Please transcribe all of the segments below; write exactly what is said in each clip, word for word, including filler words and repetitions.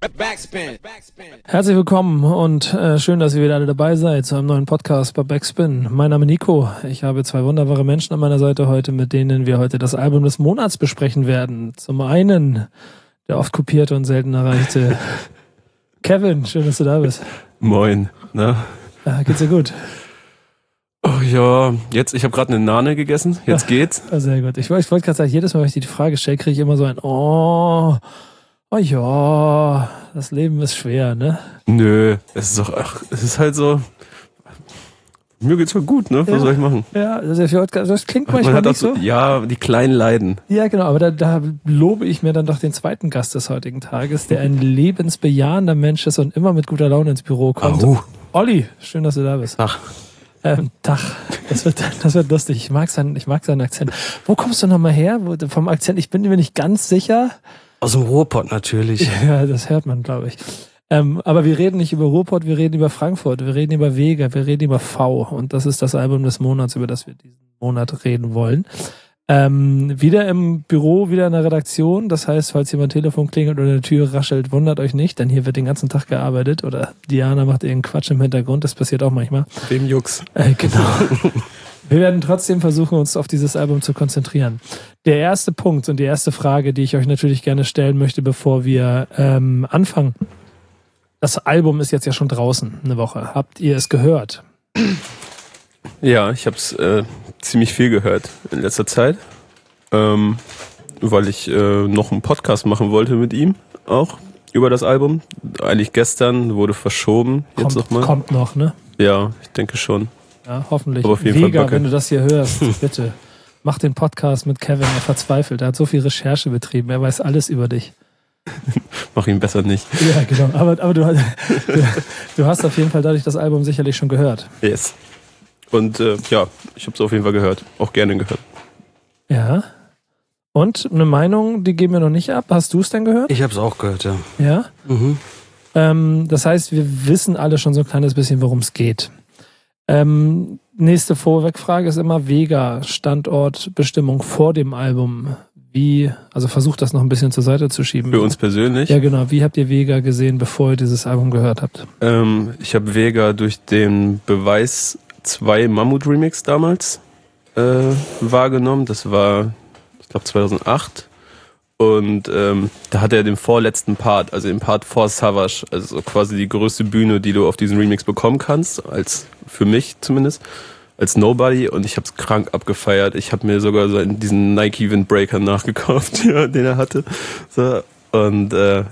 Backspin. Herzlich willkommen und äh, schön, dass ihr wieder alle dabei seid zu einem neuen Podcast bei Backspin. Mein Name ist Nico. Ich habe zwei wunderbare Menschen an meiner Seite heute, mit denen wir heute das Album des Monats besprechen werden. Zum einen der oft kopierte und selten erreichte Kevin. Schön, dass du da bist. Moin. Na? Ja, geht's dir gut? Oh ja, jetzt, ich habe gerade eine Nane gegessen. Jetzt ja, geht's. Sehr gut. Ich, ich wollte gerade sagen, jedes Mal, wenn ich die Frage stelle, kriege ich immer so ein Oh... Oh ja, das Leben ist schwer, ne? Nö, es ist doch, ach, es ist halt so, mir geht's ja gut, ne? Was ja, soll ich machen? Ja, das klingt manchmal Man hat nicht so, so. Ja, die kleinen Leiden. Ja, genau, aber da, da lobe ich mir dann doch den zweiten Gast des heutigen Tages, der ein lebensbejahender Mensch ist und immer mit guter Laune ins Büro kommt. Au. Olli, schön, dass du da bist. Ach. Ähm, Tag, das wird, das wird lustig. Ich mag seinen, ich mag seinen Akzent. Wo kommst du nochmal her? Wo, vom Akzent, ich bin mir nicht ganz sicher. Aus dem Ruhrpott natürlich. Ja, das hört man, glaube ich. Ähm, aber wir reden nicht über Ruhrpott, wir reden über Frankfurt, wir reden über Vega, wir reden über V. Und das ist das Album des Monats, über das wir diesen Monat reden wollen. Ähm, wieder im Büro, wieder in der Redaktion. Das heißt, falls jemand Telefon klingelt oder eine Tür raschelt, wundert euch nicht, denn hier wird den ganzen Tag gearbeitet. Oder Diana macht irgendeinen Quatsch im Hintergrund, das passiert auch manchmal. Wem Jux. Äh, genau. Wir werden trotzdem versuchen, uns auf dieses Album zu konzentrieren. Der erste Punkt und die erste Frage, die ich euch natürlich gerne stellen möchte, bevor wir ähm, anfangen. Das Album ist jetzt ja schon draußen, eine Woche. Habt ihr es gehört? Ja, ich habe es äh, ziemlich viel gehört in letzter Zeit, ähm, weil ich äh, noch einen Podcast machen wollte mit ihm auch über das Album. Eigentlich gestern, wurde verschoben. Jetzt Kommt, noch mal. kommt noch, ne? Ja, ich denke schon. Ja, hoffentlich. Aber auf jeden Vega, Fall wenn du das hier hörst, bitte mach den Podcast mit Kevin. Er verzweifelt. Er hat so viel Recherche betrieben. Er weiß alles über dich. Mach ihn besser nicht. Ja, genau. Aber, aber du, du, du hast auf jeden Fall dadurch das Album sicherlich schon gehört. Yes. Und äh, ja, ich habe es auf jeden Fall gehört. Auch gerne gehört. Ja. Und eine Meinung, die geben wir noch nicht ab. Hast du es denn gehört? Ich habe es auch gehört, ja. Ja? Mhm. Ähm, das heißt, wir wissen alle schon so ein kleines bisschen, worum es geht. Ähm, nächste Vorwegfrage ist immer Vega, Standortbestimmung vor dem Album. Wie, also versucht das noch ein bisschen zur Seite zu schieben. Für uns persönlich? Ja, genau. Wie habt ihr Vega gesehen, bevor ihr dieses Album gehört habt? Ähm, ich habe Vega durch den Beweis zwei Mammut Remix damals äh, wahrgenommen. Das war, ich glaube, zweitausendacht. Und ähm, da hat er den vorletzten Part, also den Part vor Savage, also quasi die größte Bühne, die du auf diesen Remix bekommen kannst, als für mich zumindest, als Nobody. Und ich habe es krank abgefeiert. Ich habe mir sogar so diesen Nike Windbreaker nachgekauft, ja, den er hatte. So, und äh,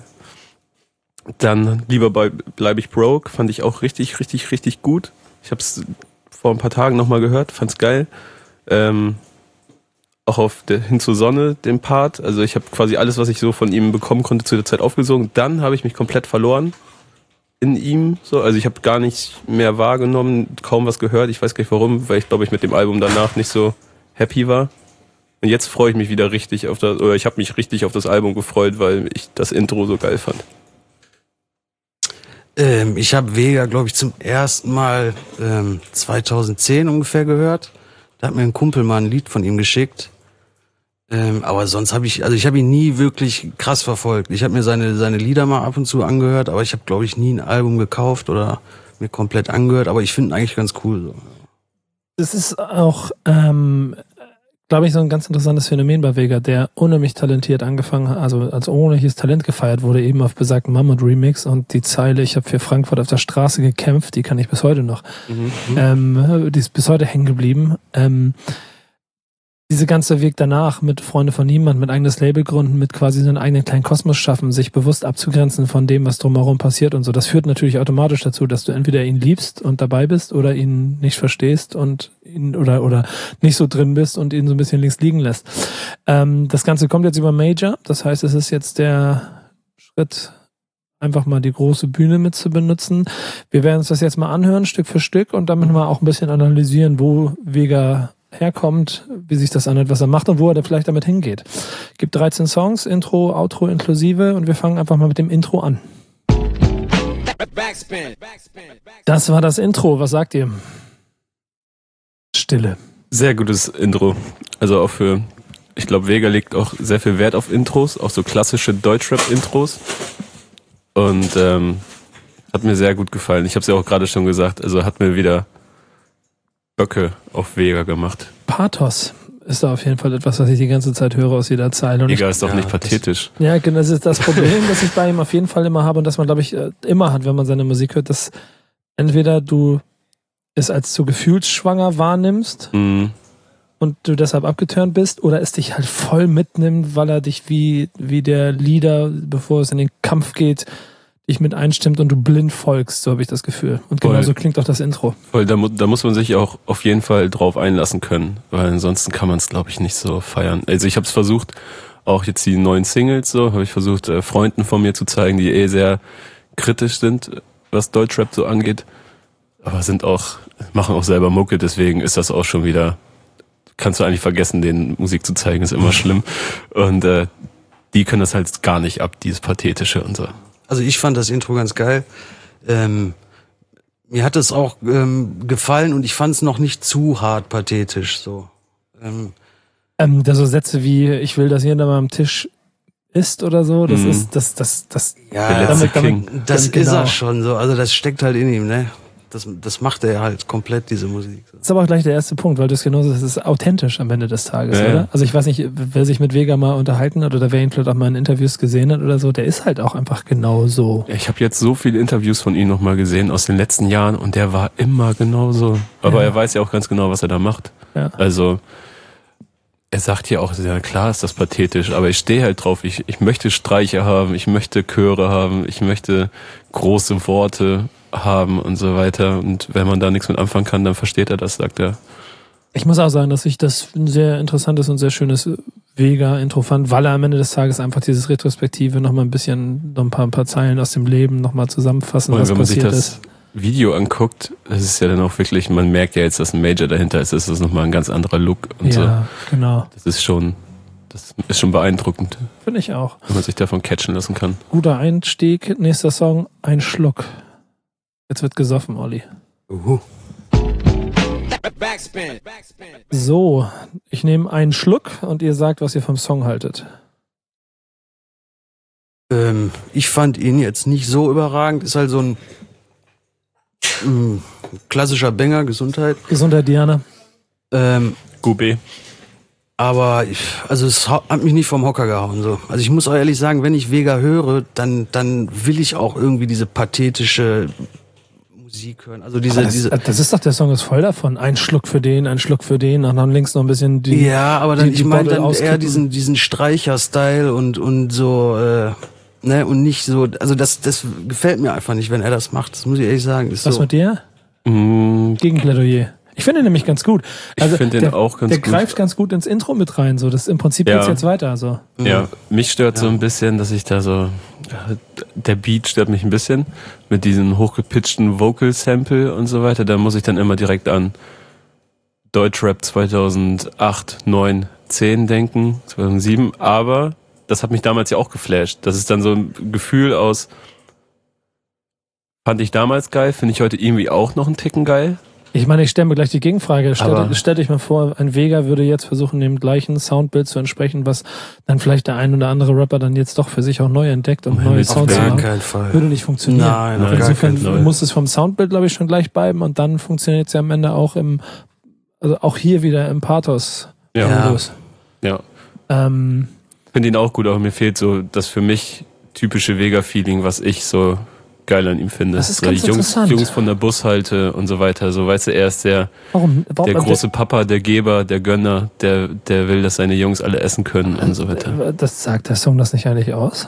dann lieber bei Bleib ich Broke, fand ich auch richtig, richtig, richtig gut. Ich habe es vor ein paar Tagen nochmal gehört, fand's geil. Ähm, auch auf der Hin zur Sonne, den Part. Also ich habe quasi alles, was ich so von ihm bekommen konnte, zu der Zeit aufgesogen. Dann habe ich mich komplett verloren in ihm. So, also ich habe gar nicht mehr wahrgenommen, kaum was gehört. Ich weiß gar nicht warum, weil ich glaube, ich mit dem Album danach nicht so happy war. Und jetzt freue ich mich wieder richtig auf das, oder ich habe mich richtig auf das Album gefreut, weil ich das Intro so geil fand. Ähm, ich habe Vega, glaube ich, zum ersten Mal ähm, zweitausendzehn ungefähr gehört. Da hat mir ein Kumpel mal ein Lied von ihm geschickt. Ähm, aber sonst habe ich, also ich habe ihn nie wirklich krass verfolgt. Ich habe mir seine seine Lieder mal ab und zu angehört, aber ich habe, glaube ich, nie ein Album gekauft oder mir komplett angehört. Aber ich finde ihn eigentlich ganz cool. So. Es ist auch, ähm, glaube ich, so ein ganz interessantes Phänomen bei Vega, der unheimlich talentiert angefangen hat, also als unheimliches Talent gefeiert wurde, eben auf besagten Mammut Remix. Und die Zeile, ich habe für Frankfurt auf der Straße gekämpft, die kann ich bis heute noch. Mhm. Ähm, die ist bis heute hängen geblieben. Ähm, Diese ganze Weg danach mit Freunde von Niemand, mit eigenes Label gründen, mit quasi seinen eigenen kleinen Kosmos schaffen, sich bewusst abzugrenzen von dem, was drumherum passiert und so. Das führt natürlich automatisch dazu, dass du entweder ihn liebst und dabei bist oder ihn nicht verstehst und ihn oder oder nicht so drin bist und ihn so ein bisschen links liegen lässt. Ähm, das Ganze kommt jetzt über Major. Das heißt, es ist jetzt der Schritt, einfach mal die große Bühne mit zu benutzen. Wir werden uns das jetzt mal anhören, Stück für Stück, und damit mal auch ein bisschen analysieren, wo Vega herkommt, wie sich das anhört, was er macht und wo er da vielleicht damit hingeht. Gibt dreizehn Songs, Intro, Outro inklusive, und wir fangen einfach mal mit dem Intro an. Das war das Intro, was sagt ihr? Stille. Sehr gutes Intro. Also auch für, ich glaube, Vega legt auch sehr viel Wert auf Intros, auch so klassische Deutschrap-Intros. Und ähm, hat mir sehr gut gefallen. Ich habe es ja auch gerade schon gesagt, also hat mir wieder Böcke auf Vega gemacht. Pathos ist da auf jeden Fall etwas, was ich die ganze Zeit höre aus jeder Zeile. Und Vega ist doch ja, nicht pathetisch. Ja, genau, das ist das Problem, das ich bei ihm auf jeden Fall immer habe und das man, glaube ich, immer hat, wenn man seine Musik hört, dass entweder du es als zu gefühlsschwanger wahrnimmst Mhm. und du deshalb abgeturnt bist oder es dich halt voll mitnimmt, weil er dich wie, wie der Leader, bevor es in den Kampf geht, dich mit einstimmt und du blind folgst, so habe ich das Gefühl. Und Voll. genauso klingt auch das Intro. Voll, da, mu- da muss man sich auch auf jeden Fall drauf einlassen können, weil ansonsten kann man es, glaube ich, nicht so feiern. Also ich habe es versucht, auch jetzt die neuen Singles so, habe ich versucht, äh, Freunden von mir zu zeigen, die eh sehr kritisch sind, was Deutschrap so angeht, aber sind auch, machen auch selber Mucke, deswegen ist das auch schon wieder, kannst du eigentlich vergessen, denen Musik zu zeigen, ist immer schlimm. Und äh, die können das halt gar nicht ab, dieses Pathetische und so. Also ich fand das Intro ganz geil. Ähm, mir hat es auch ähm, gefallen und ich fand es noch nicht zu hart pathetisch. So. Ähm, Ähm, da so Sätze wie, ich will, dass jeder mal am Tisch isst oder so, das Mhm. ist, das, das, das, ja, Der letzte damit- damit- King. das genau. ist er schon so. Also das steckt halt in ihm, ne? Das, das macht er halt komplett, diese Musik. Das ist aber auch gleich der erste Punkt, weil du es genauso, das ist authentisch am Ende des Tages, Ja, oder? ja. Also ich weiß nicht, wer sich mit Vega mal unterhalten hat oder wer ihn vielleicht auch mal in Interviews gesehen hat oder so, der ist halt auch einfach genau so. Ja, ich habe jetzt so viele Interviews von ihm nochmal gesehen aus den letzten Jahren und der war immer genauso. Aber Ja. er weiß ja auch ganz genau, was er da macht. Ja. Also er sagt ja auch, ja klar ist das pathetisch, aber ich stehe halt drauf. Ich, ich möchte Streicher haben, ich möchte Chöre haben, ich möchte große Worte haben und so weiter. Und wenn man da nichts mit anfangen kann, dann versteht er das, sagt er. Ich muss auch sagen, dass ich das ein sehr interessantes und sehr schönes Vega-Intro fand, weil er am Ende des Tages einfach dieses Retrospektive nochmal ein bisschen, noch ein paar, ein paar Zeilen aus dem Leben nochmal zusammenfassen, Und was wenn man sich passiert das ist. Video anguckt, das ist ja dann auch wirklich, man merkt ja jetzt, dass ein Major dahinter ist, das ist nochmal ein ganz anderer Look und so. Ja, genau. Das ist schon, das ist schon beeindruckend, Finde ich auch. wenn man sich davon catchen lassen kann. Guter Einstieg, nächster Song, ein Schluck. Jetzt wird gesoffen, Olli. Uhu. So, ich nehme einen Schluck und ihr sagt, was ihr vom Song haltet. Ähm, ich fand ihn jetzt nicht so überragend. Ist halt so ein ähm, klassischer Banger, Gesundheit. Gesundheit, Diana. Ähm, Gube. aber ich, also es ha- hat mich nicht vom Hocker gehauen. So. Also ich muss auch ehrlich sagen, wenn ich Vega höre, dann, dann will ich auch irgendwie diese pathetische Musik hören. Also diese, Aber das, diese. das ist doch, der Song ist voll davon. Ein Schluck für den, ein Schluck für den, und dann links noch ein bisschen die. Ja, aber dann, die- die ich meine Bottle dann eher auskippen. diesen, diesen Streicher-Style und, und so, äh, ne, und nicht so, also das, das gefällt mir einfach nicht, wenn er das macht. Das muss ich ehrlich sagen. Ist Was so. mit dir? Mm, Gegenplädoyer. Ich finde ihn nämlich ganz gut. Also Ich finde den der, auch ganz der gut. greift ganz gut ins Intro mit rein. So, das im Prinzip Ja. geht's jetzt weiter. So. Ja, mich stört so Ja. ein bisschen, dass ich da so, der Beat stört mich ein bisschen mit diesem hochgepitchten Vocal-Sample und so weiter. Da muss ich dann immer direkt an Deutschrap zweitausendacht, neun, zehn denken, zweitausendsieben. Aber das hat mich damals ja auch geflasht. Das ist dann so ein Gefühl aus, fand ich damals geil, finde ich heute irgendwie auch noch einen Ticken geil. Ich meine, ich stelle mir gleich die Gegenfrage. Stell, Aber- stell dich mal vor, ein Vega würde jetzt versuchen, dem gleichen Soundbild zu entsprechen, was dann vielleicht der ein oder andere Rapper dann jetzt doch für sich auch neu entdeckt und Um neue Himmels Auf Sounds Willen. gar machen. keinen Fall. Würde nicht funktionieren. Nein, auf Nein. gar keinen Insofern Fall. muss es vom Soundbild, glaube ich, schon gleich bleiben und dann funktioniert es ja am Ende auch im, also auch hier wieder im Pathos. Ja, Ja. Modus. ja. Ähm, Finde ihn auch gut, aber mir fehlt so das für mich typische Vega-Feeling, was ich so geil an ihm finde. Das ist so ganz die Jungs, interessant. Jungs von der Bushalte und so weiter. So, weißt du, er ist der, warum? warum der große Papa, der Geber, der Gönner, der, der will, dass seine Jungs alle essen können und so weiter. Das sagt der Song das nicht eigentlich aus?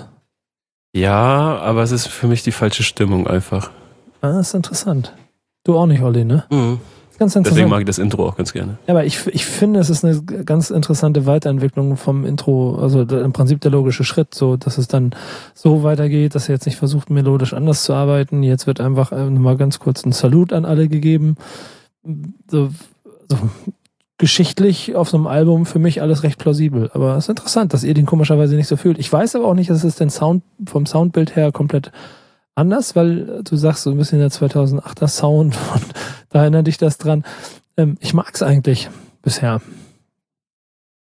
Ja, aber es ist für mich die falsche Stimmung einfach. Ah, das ist interessant. Du auch nicht, Olli, ne? Mhm. Ganz interessant. Deswegen mag ich das Intro auch ganz gerne. Ja, aber ich, ich finde, es ist eine ganz interessante Weiterentwicklung vom Intro, also der, im Prinzip der logische Schritt, so dass es dann so weitergeht, dass er jetzt nicht versucht, melodisch anders zu arbeiten. Jetzt wird einfach äh, mal ganz kurz ein Salut an alle gegeben. So, so geschichtlich auf so einem Album für mich alles recht plausibel. Aber es ist interessant, dass ihr den komischerweise nicht so fühlt. Ich weiß aber auch nicht, dass es den Sound vom Soundbild her komplett anders, weil du sagst so ein bisschen der zweitausendachter Sound und da erinnert dich das dran. Ähm, ich mag's eigentlich bisher.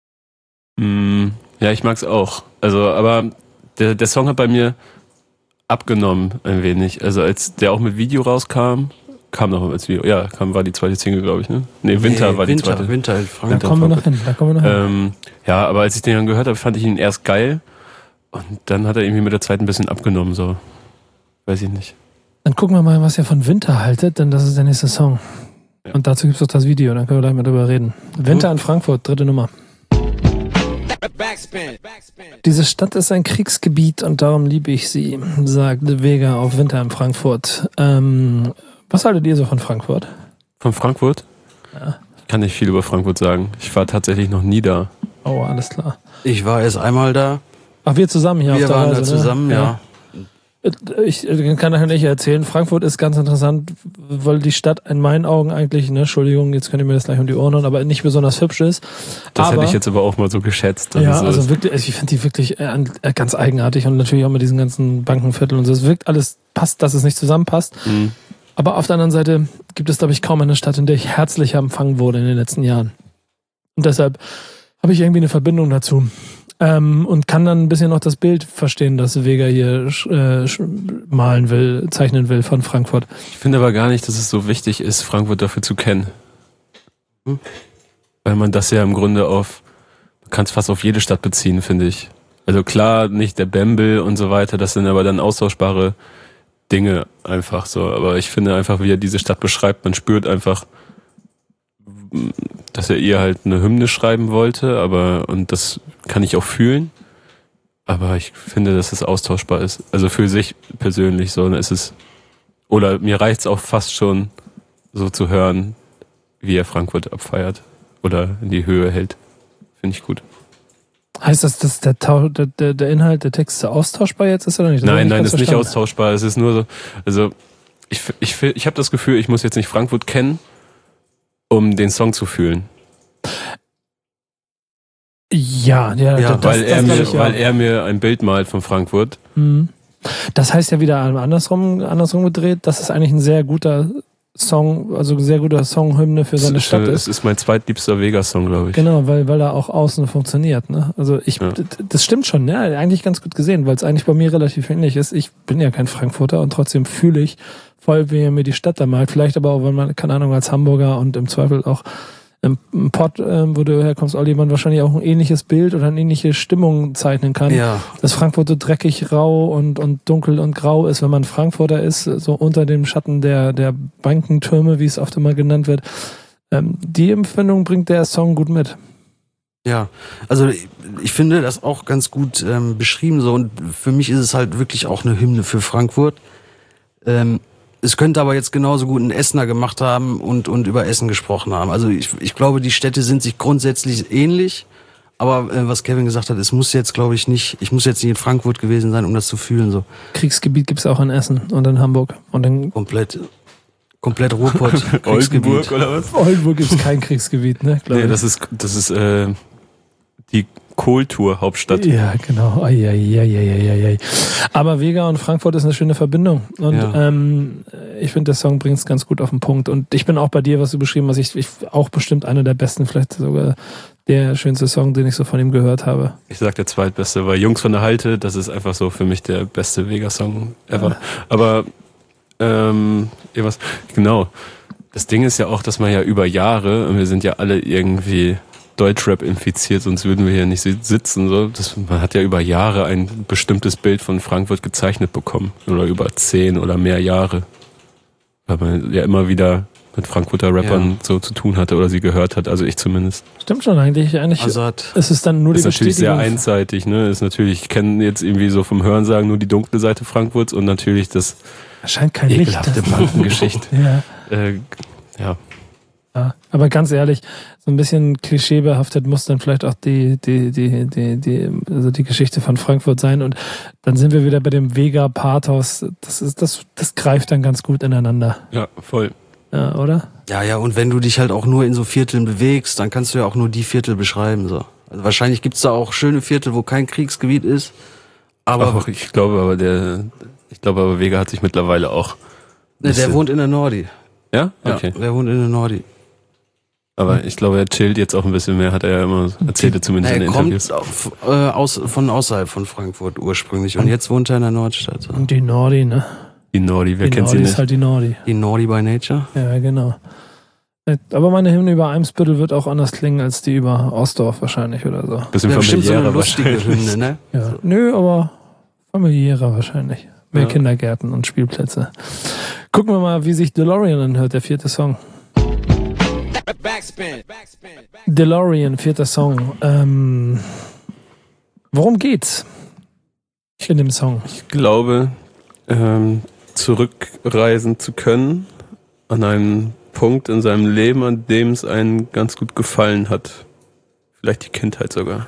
Mm, ja, ich mag's auch. Also, aber der, der Song hat bei mir abgenommen ein wenig. Also als der auch mit Video rauskam, kam noch als Video. Ja, kam, war die zweite Single, glaube ich, ne? Nee, Winter nee, war Winter, die zweite. Winter, Winter da kommen wir noch hin, da kommen wir noch hin. Ähm, ja, aber als ich den dann gehört habe, fand ich ihn erst geil. Und dann hat er irgendwie mit der Zeit ein bisschen abgenommen, so. Weiß ich nicht. Dann gucken wir mal, was ihr von Winter haltet, denn das ist der nächste Song. Ja. Und dazu gibt es auch das Video, dann können wir gleich mal drüber reden. Winter in Frankfurt, dritte Nummer. Backspin. Diese Stadt ist ein Kriegsgebiet und darum liebe ich sie, sagt Vega auf Winter in Frankfurt. Ähm, was haltet ihr so von Frankfurt? Von Frankfurt? Ja. Ich kann nicht viel über Frankfurt sagen. Ich war tatsächlich noch nie da. Oh, alles klar. Ich war erst einmal da. Ach, wir zusammen hier wir auf der waren Reise, da zusammen, ne? ja. ja. Ich kann nachher nicht erzählen. Frankfurt ist ganz interessant, weil die Stadt in meinen Augen eigentlich, ne, Entschuldigung, jetzt könnt ihr mir das gleich um die Ohren hauen, aber nicht besonders hübsch ist. Das aber, hätte ich jetzt aber auch mal so geschätzt. Ja, so also wirklich, ich finde die wirklich äh, ganz eigenartig und natürlich auch mit diesen ganzen Bankenvierteln und so. Es wirkt alles, passt, dass es nicht zusammenpasst. Mhm. Aber auf der anderen Seite gibt es, glaube ich, kaum eine Stadt, in der ich herzlicher empfangen wurde in den letzten Jahren. Und deshalb habe ich irgendwie eine Verbindung dazu. Ähm, und kann dann ein bisschen noch das Bild verstehen, das Vega hier äh, malen will, zeichnen will von Frankfurt. Ich finde aber gar nicht, dass es so wichtig ist, Frankfurt dafür zu kennen. Hm? Weil man das ja im Grunde auf, man kann es fast auf jede Stadt beziehen, finde ich. Also klar, nicht der Bembel und so weiter, das sind aber dann austauschbare Dinge einfach so. Aber ich finde einfach, wie er diese Stadt beschreibt, man spürt einfach, dass er ihr halt eine Hymne schreiben wollte, aber, und das kann ich auch fühlen, aber ich finde, dass es austauschbar ist. Also für sich persönlich so, ist es, oder mir reicht es auch fast schon, so zu hören, wie er Frankfurt abfeiert oder in die Höhe hält. Finde ich gut. Heißt das, dass der, der, der Inhalt der Texte austauschbar jetzt ist oder nicht? Das nein, nicht nein, ist verstanden. nicht austauschbar. Es ist nur so, also ich, ich, ich habe das Gefühl, ich muss jetzt nicht Frankfurt kennen, um den Song zu fühlen. Ja, ja, ja das, weil, das, er das mir, ich, ja. weil er mir ein Bild malt von Frankfurt. Mhm. Das heißt ja wieder andersrum, andersrum gedreht, dass es eigentlich ein sehr guter Song, also ein sehr guter Song-Hymne für seine es Stadt ist. Es ist mein zweitliebster Vega-Song, glaube ich. Genau, weil, weil er auch außen funktioniert. Ne? Also ich, ja. das stimmt schon, ja, eigentlich ganz gut gesehen, weil es eigentlich bei mir relativ ähnlich ist. Ich bin ja kein Frankfurter und trotzdem fühle ich voll, wie er mir die Stadt da malt. Vielleicht aber auch, weil man, keine Ahnung, als Hamburger und im Zweifel auch im, im Pott, ähm, wo du herkommst, Olli, man wahrscheinlich auch ein ähnliches Bild oder eine ähnliche Stimmung zeichnen kann. Ja. Dass Frankfurt so dreckig, rau und, und dunkel und grau ist, wenn man Frankfurter ist, so unter dem Schatten der, der Bankentürme, wie es oft immer genannt wird. Ähm, die Empfindung bringt der Song gut mit. Ja, also ich, ich finde das auch ganz gut ähm, beschrieben so und für mich ist es halt wirklich auch eine Hymne für Frankfurt. Ähm, Es könnte aber jetzt genauso gut ein Essener gemacht haben und, und über Essen gesprochen haben. Also ich, ich glaube, die Städte sind sich grundsätzlich ähnlich. Aber äh, was Kevin gesagt hat, es muss jetzt, glaube ich, nicht, ich muss jetzt nicht in Frankfurt gewesen sein, um das zu fühlen. So. Kriegsgebiet gibt's auch in Essen und in Hamburg. Und in komplett, komplett Ruhrpott. Oldenburg oder was? Oldenburg gibt's kein Kriegsgebiet, ne? Nee, das ist, das ist äh, die Kohltour-Hauptstadt. Ja, genau. Ai, ai, ai, ai, ai, ai. Aber Vega und Frankfurt ist eine schöne Verbindung. Und ja. ähm, ich finde, der Song bringt es ganz gut auf den Punkt. Und ich bin auch bei dir, was du beschrieben hast. Ich, ich auch bestimmt einer der besten, vielleicht sogar der schönste Song, den ich so von ihm gehört habe. Ich sag der zweitbeste, weil Jungs von der Halte, das ist einfach so für mich der beste Vega-Song ever. Ja. Aber ähm, was, genau. Das Ding ist ja auch, dass man ja über Jahre, und wir sind ja alle irgendwie Deutschrap infiziert, sonst würden wir hier nicht sitzen. So. Das, man hat ja über Jahre ein bestimmtes Bild von Frankfurt gezeichnet bekommen. Oder über zehn oder mehr Jahre. Weil man ja immer wieder mit Frankfurter Rappern ja. so zu tun hatte oder sie gehört hat. Also ich zumindest. Stimmt schon eigentlich. eigentlich also ist es dann nur die Bestätigung. Ist natürlich sehr Bestätigung. einseitig. Ne? Ist natürlich, ich kenne jetzt irgendwie so vom Hörensagen nur die dunkle Seite Frankfurts und natürlich das scheint kein ekelhafte Bankengeschichte. ja. Äh, ja. Ja, aber ganz ehrlich, so ein bisschen klischeebehaftet muss dann vielleicht auch die, die, die, die, die, also die Geschichte von Frankfurt sein. Und dann sind wir wieder bei dem Vega-Pathos. Das ist, das, das greift dann ganz gut ineinander. Ja, voll. Ja, oder? Ja, ja, und wenn du dich halt auch nur in so Vierteln bewegst, dann kannst du ja auch nur die Viertel beschreiben, so. Also wahrscheinlich gibt's da auch schöne Viertel, wo kein Kriegsgebiet ist. Aber auch, ich glaube aber der, ich glaube aber Vega hat sich mittlerweile auch. Ne, der wohnt in der Nordi. Ja? Okay. Ja, der wohnt in der Nordi. Aber ich glaube, er chillt jetzt auch ein bisschen mehr, hat er ja immer erzählt, zumindest Na, in er den Interviews. kommt auf, äh, aus, von außerhalb von Frankfurt ursprünglich und jetzt wohnt er in der Nordstadt. Und die Nordi, ne? Die Nordi, wer die kennt Nordi sie ist nicht? halt die Nordi. Die Nordi by Nature. Ja, genau. Aber meine Hymne über Eimsbüttel wird auch anders klingen als die über Ostdorf wahrscheinlich oder so. Bisschen Ja, bestimmt so eine familiärer lustige wahrscheinlich. Hymne, ne? Ja. So. Nö, aber familiärer wahrscheinlich. Mehr Ja. Kindergärten und Spielplätze. Gucken wir mal, wie sich DeLorean anhört, der vierte Song. Backspin. DeLorean, vierter Song. Ähm, worum geht's in dem Song? Ich glaube, ähm, zurückreisen zu können an einen Punkt in seinem Leben, an dem es einen ganz gut gefallen hat. Vielleicht die Kindheit sogar.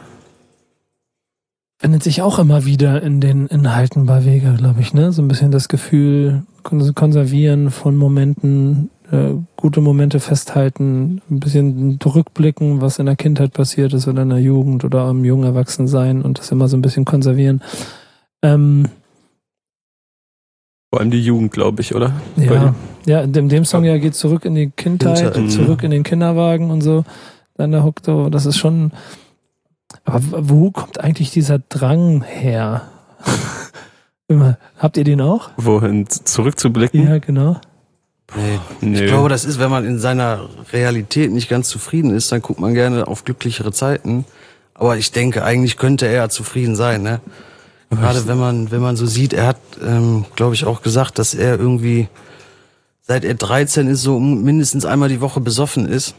Findet sich auch immer wieder in den Inhalten bei Vega, glaube ich, ne? So ein bisschen das Gefühl, kon- konservieren von Momenten, äh, gute Momente festhalten, ein bisschen zurückblicken, was in der Kindheit passiert ist oder in der Jugend oder im jungen Erwachsensein und das immer so ein bisschen konservieren. Ähm, Vor allem die Jugend, glaube ich, oder? Bei ja, ihm. ja, in dem, dem Song ja geht zurück in die Kindheit, Kindheit. zurück in den Kinderwagen und so. Dann der Hook, so, das ist schon. Aber wo kommt eigentlich dieser Drang her? Immer. Habt ihr den auch? Wohin zurückzublicken? Ja, genau. Nee. Nee. Ich glaube, das ist, wenn man in seiner Realität nicht ganz zufrieden ist, dann guckt man gerne auf glücklichere Zeiten. Aber ich denke, eigentlich könnte er ja zufrieden sein, ne? Gerade wenn man, wenn man so sieht, er hat, ähm, glaube ich, auch gesagt, dass er irgendwie, seit er dreizehn ist, so mindestens einmal die Woche besoffen ist.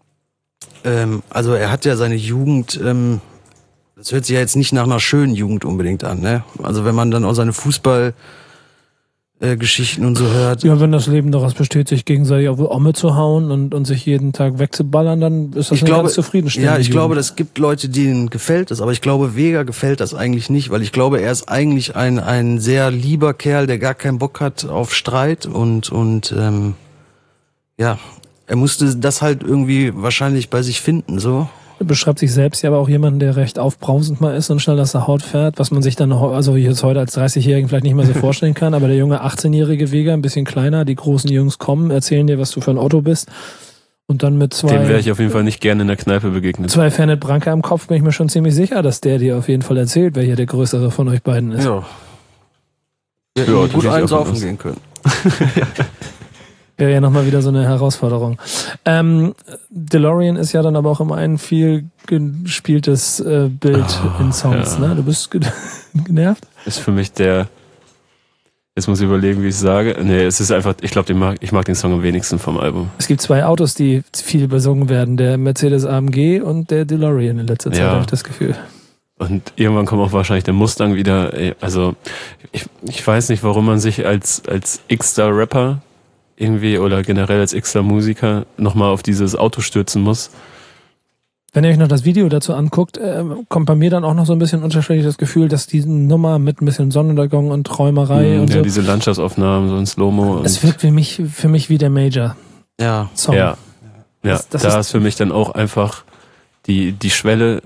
Ähm, also er hat ja seine Jugend, ähm, das hört sich ja jetzt nicht nach einer schönen Jugend unbedingt an, ne? Also wenn man dann auch seine Fußball äh, Geschichten und so hört. Ja, wenn das Leben daraus besteht, sich gegenseitig auf die Omme zu hauen und, und sich jeden Tag wegzuballern, dann ist das Ich eine glaube, ganz zufriedenstellende ja, ich Jugend. glaube, das gibt Leute, denen gefällt das, aber ich glaube, Vega gefällt das eigentlich nicht, weil ich glaube, er ist eigentlich ein ein sehr lieber Kerl, der gar keinen Bock hat auf Streit und und ähm, ja, er musste das halt irgendwie wahrscheinlich bei sich finden, so. Er beschreibt sich selbst ja aber auch jemanden, der recht aufbrausend mal ist und schnell aus der Haut fährt, was man sich dann, noch- also jetzt heute als dreißigjährigen vielleicht nicht mehr so vorstellen kann, aber der junge achtzehnjährige Vega, ein bisschen kleiner, die großen Jungs kommen, erzählen dir, was du für ein Otto bist und dann mit Dem wäre zwei, ich auf jeden Fall nicht gerne in der Kneipe begegnet. zwei Fernet Branca im Kopf bin ich mir schon ziemlich sicher, dass der dir auf jeden Fall erzählt, wer hier der größere von euch beiden ist. Ja. Wir Ja, hätten das gut gehe ich auch von einsaufen aus. gehen können. Wäre ja nochmal wieder so eine Herausforderung. Ähm, DeLorean ist ja dann aber auch immer ein viel gespieltes äh, Bild Ah, in Songs. ja. Ne? Du bist ge- genervt? Ist für mich der. Jetzt muss ich überlegen, wie ich sage. Nee, es ist einfach, ich glaube, mag, ich mag den Song am wenigsten vom Album. Es gibt zwei Autos, die viel besungen werden. Der Mercedes A M G und der DeLorean in letzter Zeit, Ja. habe ich das Gefühl. Und irgendwann kommt auch wahrscheinlich der Mustang wieder. Ey, Also, ich, ich weiß nicht, warum man sich als, als X-Star-Rapper irgendwie oder generell als X-Star-Musiker nochmal auf dieses Auto stürzen muss. Wenn ihr euch noch das Video dazu anguckt, äh, kommt bei mir dann auch noch so ein bisschen unterschwellig das Gefühl, dass diese Nummer mit ein bisschen Sonnenuntergang und Träumerei Mhm, und ja, so, diese Landschaftsaufnahmen, so in Slow-Mo. es und- wirkt für mich, für mich wie der Major-Song. Ja. Ja, ja Das- das da ist- ist für mich dann auch einfach die, die Schwelle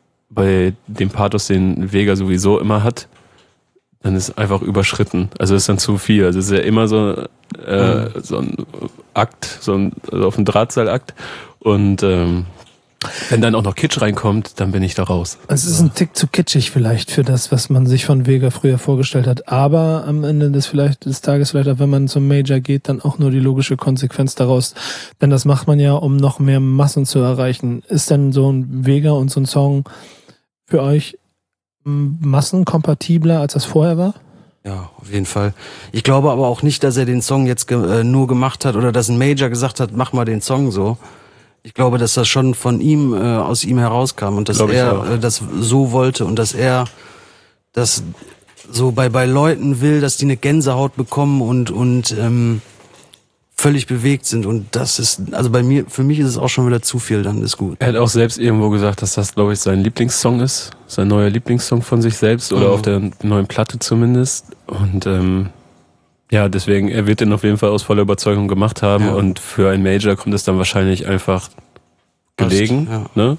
bei dem Pathos, den Vega sowieso immer hat, dann ist einfach überschritten. Also ist dann zu viel. Also es ist ja immer so, äh, so ein Akt, so ein, also auf ein Drahtseilakt. Und ähm, wenn dann auch noch Kitsch reinkommt, dann bin ich da raus. Es ist ein Tick zu kitschig vielleicht für das, was man sich von Vega früher vorgestellt hat. Aber am Ende des vielleicht des Tages, vielleicht auch wenn man zum Major geht, dann auch nur die logische Konsequenz daraus. Denn das macht man ja, um noch mehr Massen zu erreichen. Ist denn so ein Vega und so ein Song für euch m, massenkompatibler, als das vorher war? Ja, auf jeden Fall. Ich glaube aber auch nicht, dass er den Song jetzt ge äh, nur gemacht hat oder dass ein Major gesagt hat, mach mal den Song so. Ich glaube, dass das schon von ihm, äh, aus ihm herauskam und dass Glaube ich er auch. äh, das so wollte und dass er das so bei bei Leuten will, dass die eine Gänsehaut bekommen und und ähm, völlig bewegt sind und das ist, also bei mir, für mich ist es auch schon wieder zu viel, dann ist gut. Er hat auch selbst irgendwo gesagt, dass das, glaube ich, sein Lieblingssong ist. Sein neuer Lieblingssong von sich selbst oder Mhm. auf der neuen Platte zumindest. Und ähm, ja, deswegen, er wird den auf jeden Fall aus voller Überzeugung gemacht haben. Ja. Und für ein Major kommt es dann wahrscheinlich einfach gelegen, Ja. ne?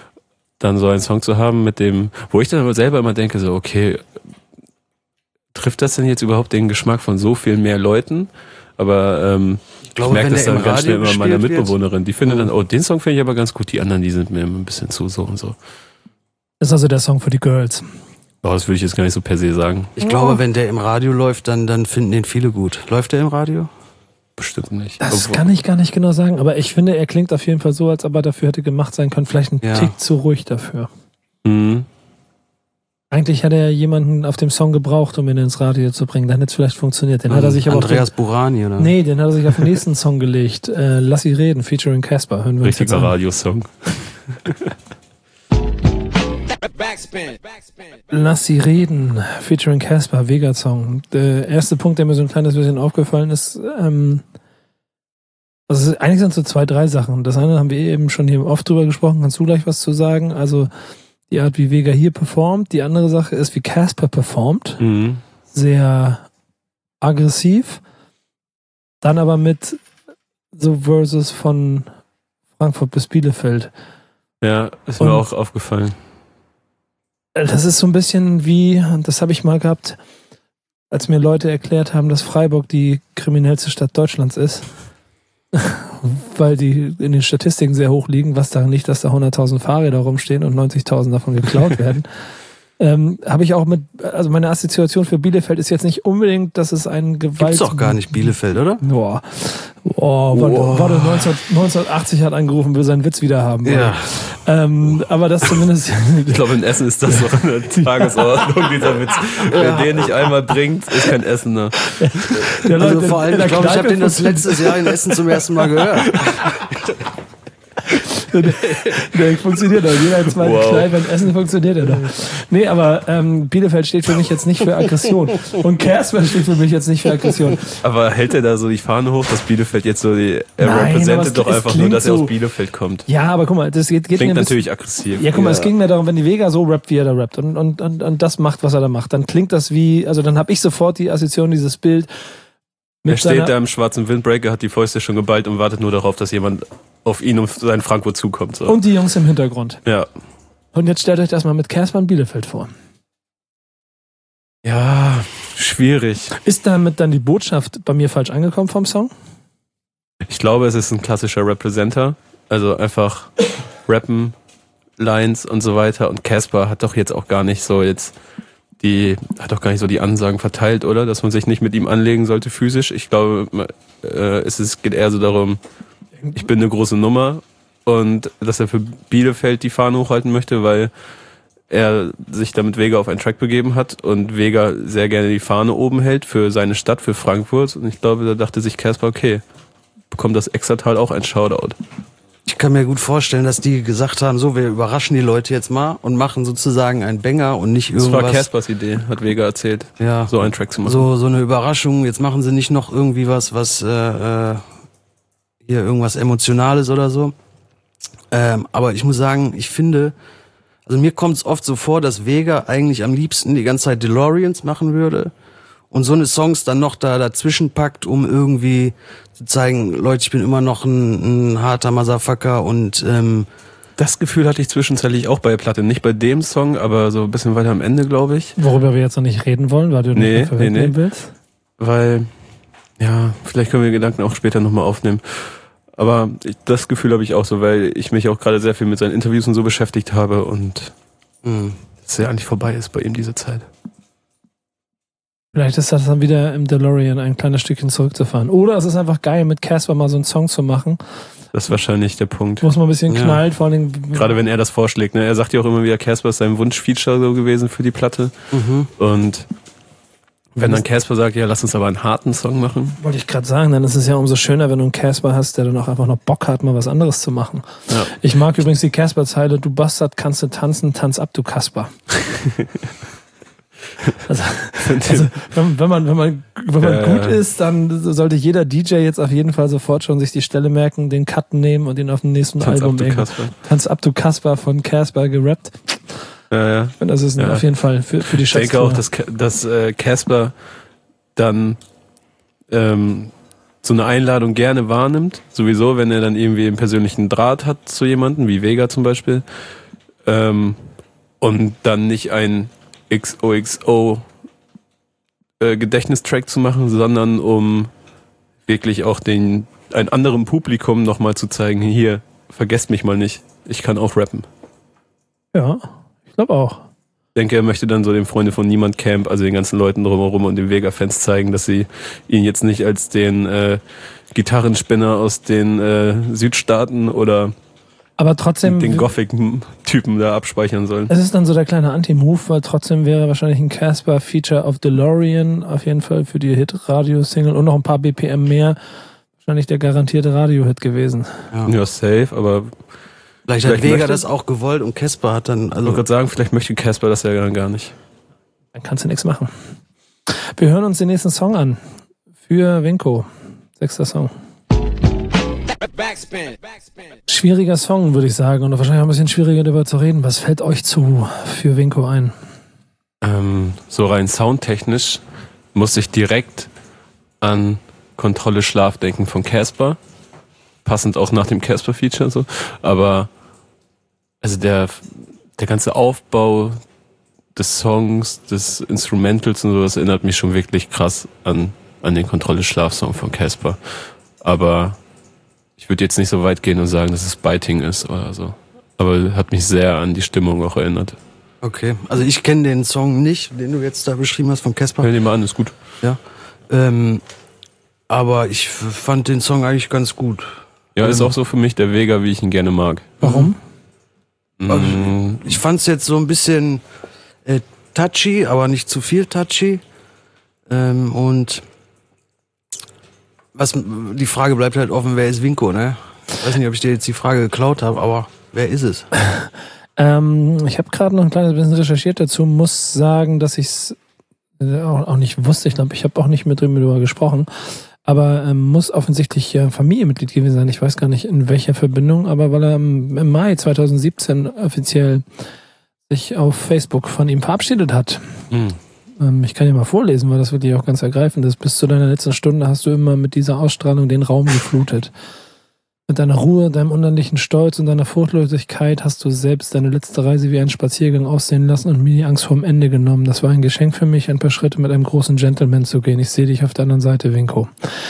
Dann so einen Song zu haben mit dem, wo ich dann aber selber immer denke, so, okay, trifft das denn jetzt überhaupt den Geschmack von so viel mehr Leuten? Aber ähm, Ich glaube, ich merke wenn das der dann im ganz schnell Radio immer meiner gespielt wird- Mitbewohnerin. Die findet dann, oh, den Song finde ich aber ganz gut. Die anderen, die sind mir immer ein bisschen zu so und so. Ist also der Song für die Girls. Oh, das würde ich jetzt gar nicht so per se sagen. Ich glaube, wenn der im Radio läuft, dann, dann finden den viele gut. Läuft der im Radio? Bestimmt nicht. Das Obwohl- kann ich gar nicht genau sagen, aber ich finde, er klingt auf jeden Fall so, als ob er dafür hätte gemacht sein können. Vielleicht ein Ja. Tick zu ruhig dafür. Mhm. Eigentlich hätte er jemanden auf dem Song gebraucht, um ihn ins Radio zu bringen. Dann hätte es vielleicht funktioniert. Den hat er sich aber Andreas Burani, oder? auf den, Nee, den hat er sich auf den nächsten Song gelegt. Äh, Lass sie reden, featuring Casper. Hören wir uns jetzt Richtiger an. Radiosong. Lass sie reden, featuring Casper, Vega-Song. Der erste Punkt, der mir so ein kleines bisschen aufgefallen ist, ähm, also es- eigentlich sind es so zwei, drei Sachen. Das eine haben wir eben schon hier oft drüber gesprochen. Kannst du gleich was zu sagen? Also die Art, wie Vega hier performt. Die andere Sache ist, wie Casper performt. Mhm. Sehr aggressiv. Dann aber mit so Verses von Frankfurt bis Bielefeld. Ja, ist Und- mir auch aufgefallen. Das ist so ein bisschen wie, und das habe ich mal gehabt, als mir Leute erklärt haben, dass Freiburg die kriminellste Stadt Deutschlands ist, weil die in den Statistiken sehr hoch liegen, was daran liegt, dass da hunderttausend Fahrräder rumstehen und neunzigtausend davon geklaut werden. Ähm, habe ich auch mit, also meine Assoziation für Bielefeld ist jetzt nicht unbedingt, dass es ein Gewalt... Gibt's doch gar nicht Bielefeld, oder? Boah, Boah, warte, Wow. warte neunzehn, neunzehnhundertachtzig hat angerufen, will seinen Witz wieder haben. Ja. Ähm, aber das zumindest... Ich glaube, in Essen ist das doch an der Tagesordnung, dieser Witz. Wer den nicht einmal bringt, ist kein Essener. Der Also Leute vor allem, in der ich glaube, ich habe Kneipe den das letztes Jahr in Essen zum ersten Mal gehört. Der funktioniert doch. Jeder zweite Wow. Kneipe in Essen funktioniert er doch. Nee, aber ähm, Bielefeld steht für mich jetzt nicht für Aggression. Und Casper steht für mich jetzt nicht für Aggression. Aber hält er da so die Fahne hoch, dass Bielefeld jetzt so die, er Nein, aber es- repräsentiert doch es einfach nur, klingt dass er so- aus Bielefeld kommt. Ja, aber guck mal, das geht, geht Klingt mir ein bisschen- natürlich aggressiv. Ja, guck mal, Ja. es ging mir darum, wenn die Vega so rappt, wie er da rappt und, und, und, und das macht, was er da macht, dann klingt das wie, also dann habe ich sofort die Assoziation, dieses Bild Er mit steht seiner, da im schwarzen Windbreaker, hat die Fäuste schon geballt und wartet nur darauf, dass jemand auf ihn und sein Frankfurt zukommt. So. und die Jungs im Hintergrund. Ja. Und jetzt stellt euch das mal mit Casper und Bielefeld vor. Ja, schwierig. Ist damit dann die Botschaft bei mir falsch angekommen vom Song? Ich glaube, es ist ein klassischer Representer. Also einfach rappen, Lines und so weiter. Und Casper hat doch jetzt auch gar nicht so jetzt die, hat doch gar nicht so die Ansagen verteilt, oder? Dass man sich nicht mit ihm anlegen sollte physisch. Ich glaube, äh, es ist, geht eher so darum, ich bin eine große Nummer und dass er für Bielefeld die Fahne hochhalten möchte, weil er sich damit Vega auf einen Track begeben hat und Vega sehr gerne die Fahne oben hält für seine Stadt, für Frankfurt. Und ich glaube, da dachte sich Casper, okay, bekommt das Extratal auch ein Shoutout. Ich kann mir gut vorstellen, dass die gesagt haben, so, wir überraschen die Leute jetzt mal und machen sozusagen einen Banger und nicht Das war irgendwas. Caspers Idee, hat Vega erzählt, Ja. so einen Track zu machen. So, so eine Überraschung. Jetzt machen sie nicht noch irgendwie was, was äh, äh, hier irgendwas Emotionales oder so. Ähm, aber ich muss sagen, ich finde, also mir kommt es oft so vor, dass Vega eigentlich am liebsten die ganze Zeit DeLoreans machen würde und so eine Songs dann noch da dazwischen packt, um irgendwie zu zeigen, Leute, ich bin immer noch ein, ein harter Motherfucker und ähm, Das Gefühl hatte ich zwischenzeitlich auch bei der Platte. Nicht bei dem Song, aber so ein bisschen weiter am Ende, glaube ich. Worüber wir jetzt noch nicht reden wollen, weil du nicht Nee, mehr verwenden nee, nee. willst. Weil, ja, vielleicht können wir den Gedanken auch später nochmal aufnehmen. Aber ich, das Gefühl habe ich auch so, weil ich mich auch gerade sehr viel mit seinen Interviews und so beschäftigt habe und mh. es ja eigentlich vorbei ist bei ihm diese Zeit. Vielleicht ist das dann wieder im DeLorean ein kleines Stückchen zurückzufahren. Oder es ist einfach geil, mit Casper mal so einen Song zu machen, Das ist wahrscheinlich der Punkt. wo es mal ein bisschen Ja. knallt, vor allem Gerade wenn er das vorschlägt. Ne? Er sagt ja auch immer wieder, Casper ist sein Wunschfeature so gewesen für die Platte. Mhm. Und wenn dann Casper sagt, ja, lass uns aber einen harten Song machen. wollte ich gerade sagen, dann ist es ja umso schöner, wenn du einen Casper hast, der dann auch einfach noch Bock hat, mal was anderes zu machen. Ja. Ich mag übrigens die Casper-Zeile, du Bastard, kannst du tanzen, tanz ab, du Kasper. Also, also wenn, wenn man, wenn man, wenn man Ja, gut ja. ist, dann sollte jeder D J jetzt auf jeden Fall sofort schon sich die Stelle merken, den Cut nehmen und ihn auf dem nächsten Tanz Album ab, du irgendwo- Kasper. Tanz ab, du Kasper von Casper gerappt. Ja, ja. Und das ist Ja. auf jeden Fall für, für die Ich denke auch, Schatztruhe. dass, dass äh, Casper dann ähm, so eine Einladung gerne wahrnimmt. Sowieso, wenn er dann irgendwie einen persönlichen Draht hat zu jemandem, wie Vega zum Beispiel. Ähm, und dann nicht ein X O X O äh, Gedächtnistrack zu machen, sondern um wirklich auch den ein anderem Publikum nochmal zu zeigen, hier, vergesst mich mal nicht, ich kann auch rappen. Ja, ich glaube auch. Ich denke, er möchte dann so dem Freunde von Niemand Camp, also den ganzen Leuten drumherum und den Vega-Fans zeigen, dass sie ihn jetzt nicht als den äh, Gitarrenspinner aus den äh, Südstaaten oder aber trotzdem den Gothic-Typen da abspeichern sollen. Es ist dann so der kleine Anti-Move, weil trotzdem wäre wahrscheinlich ein Casper-Feature of DeLorean auf jeden Fall für die Hit-Radio-Single und noch ein paar B P M mehr wahrscheinlich der garantierte Radio-Hit gewesen. Ja, ja safe, aber vielleicht, vielleicht hat Vega möchte, das auch gewollt und Casper hat dann... Also ich wollte gerade sagen, vielleicht möchte Casper das ja gar nicht. Dann kannst du nichts machen. Wir hören uns den nächsten Song an. Für Winko. Sechster Song. Backspin. Schwieriger Song, würde ich sagen. Und wahrscheinlich auch ein bisschen schwieriger darüber zu reden. Was fällt euch zu für Winko ein? Ähm, so rein soundtechnisch muss ich direkt an Kontrolle Schlaf denken von Casper. Passend auch nach dem Casper-Feature so. Aber also der, der ganze Aufbau des Songs, des Instrumentals und so, das erinnert mich schon wirklich krass an, an den Kontrolle Schlaf-Song von Casper. Aber ich würde jetzt nicht so weit gehen und sagen, dass es Biting ist oder so. Aber hat mich sehr an die Stimmung auch erinnert. Okay, also ich kenne den Song nicht, den du jetzt da beschrieben hast von Casper. Hör den mal an, ist gut. Ja. Ähm, aber ich fand den Song eigentlich ganz gut. Ja, ähm, ist auch so für mich der Vega, wie ich ihn gerne mag. Warum? Mhm. Ich fand es jetzt so ein bisschen äh, touchy, aber nicht zu viel touchy. Ähm, und was die Frage bleibt halt offen, wer ist Winko, ne? Ich weiß nicht, ob ich dir jetzt die Frage geklaut habe, aber wer ist es? ähm, ich habe gerade noch ein kleines bisschen recherchiert dazu, muss sagen, dass ich es auch, auch nicht wusste. Ich glaube, ich habe auch nicht mit drüber darüber gesprochen. Aber ähm, muss offensichtlich ja Familienmitglied gewesen sein. Ich weiß gar nicht, in welcher Verbindung, aber weil er im, im Mai zwanzig siebzehn offiziell sich auf Facebook von ihm verabschiedet hat. Mhm. Ähm, ich kann dir mal vorlesen, weil das wirklich auch ganz ergreifend ist. Bis zu deiner letzten Stunde hast du immer mit dieser Ausstrahlung den Raum geflutet. Mit deiner Ruhe, deinem unendlichen Stolz und deiner Furchtlosigkeit hast du selbst deine letzte Reise wie einen Spaziergang aussehen lassen und mir die Angst vorm Ende genommen. Das war ein Geschenk für mich, ein paar Schritte mit einem großen Gentleman zu gehen. Ich sehe dich auf der anderen Seite, Winko.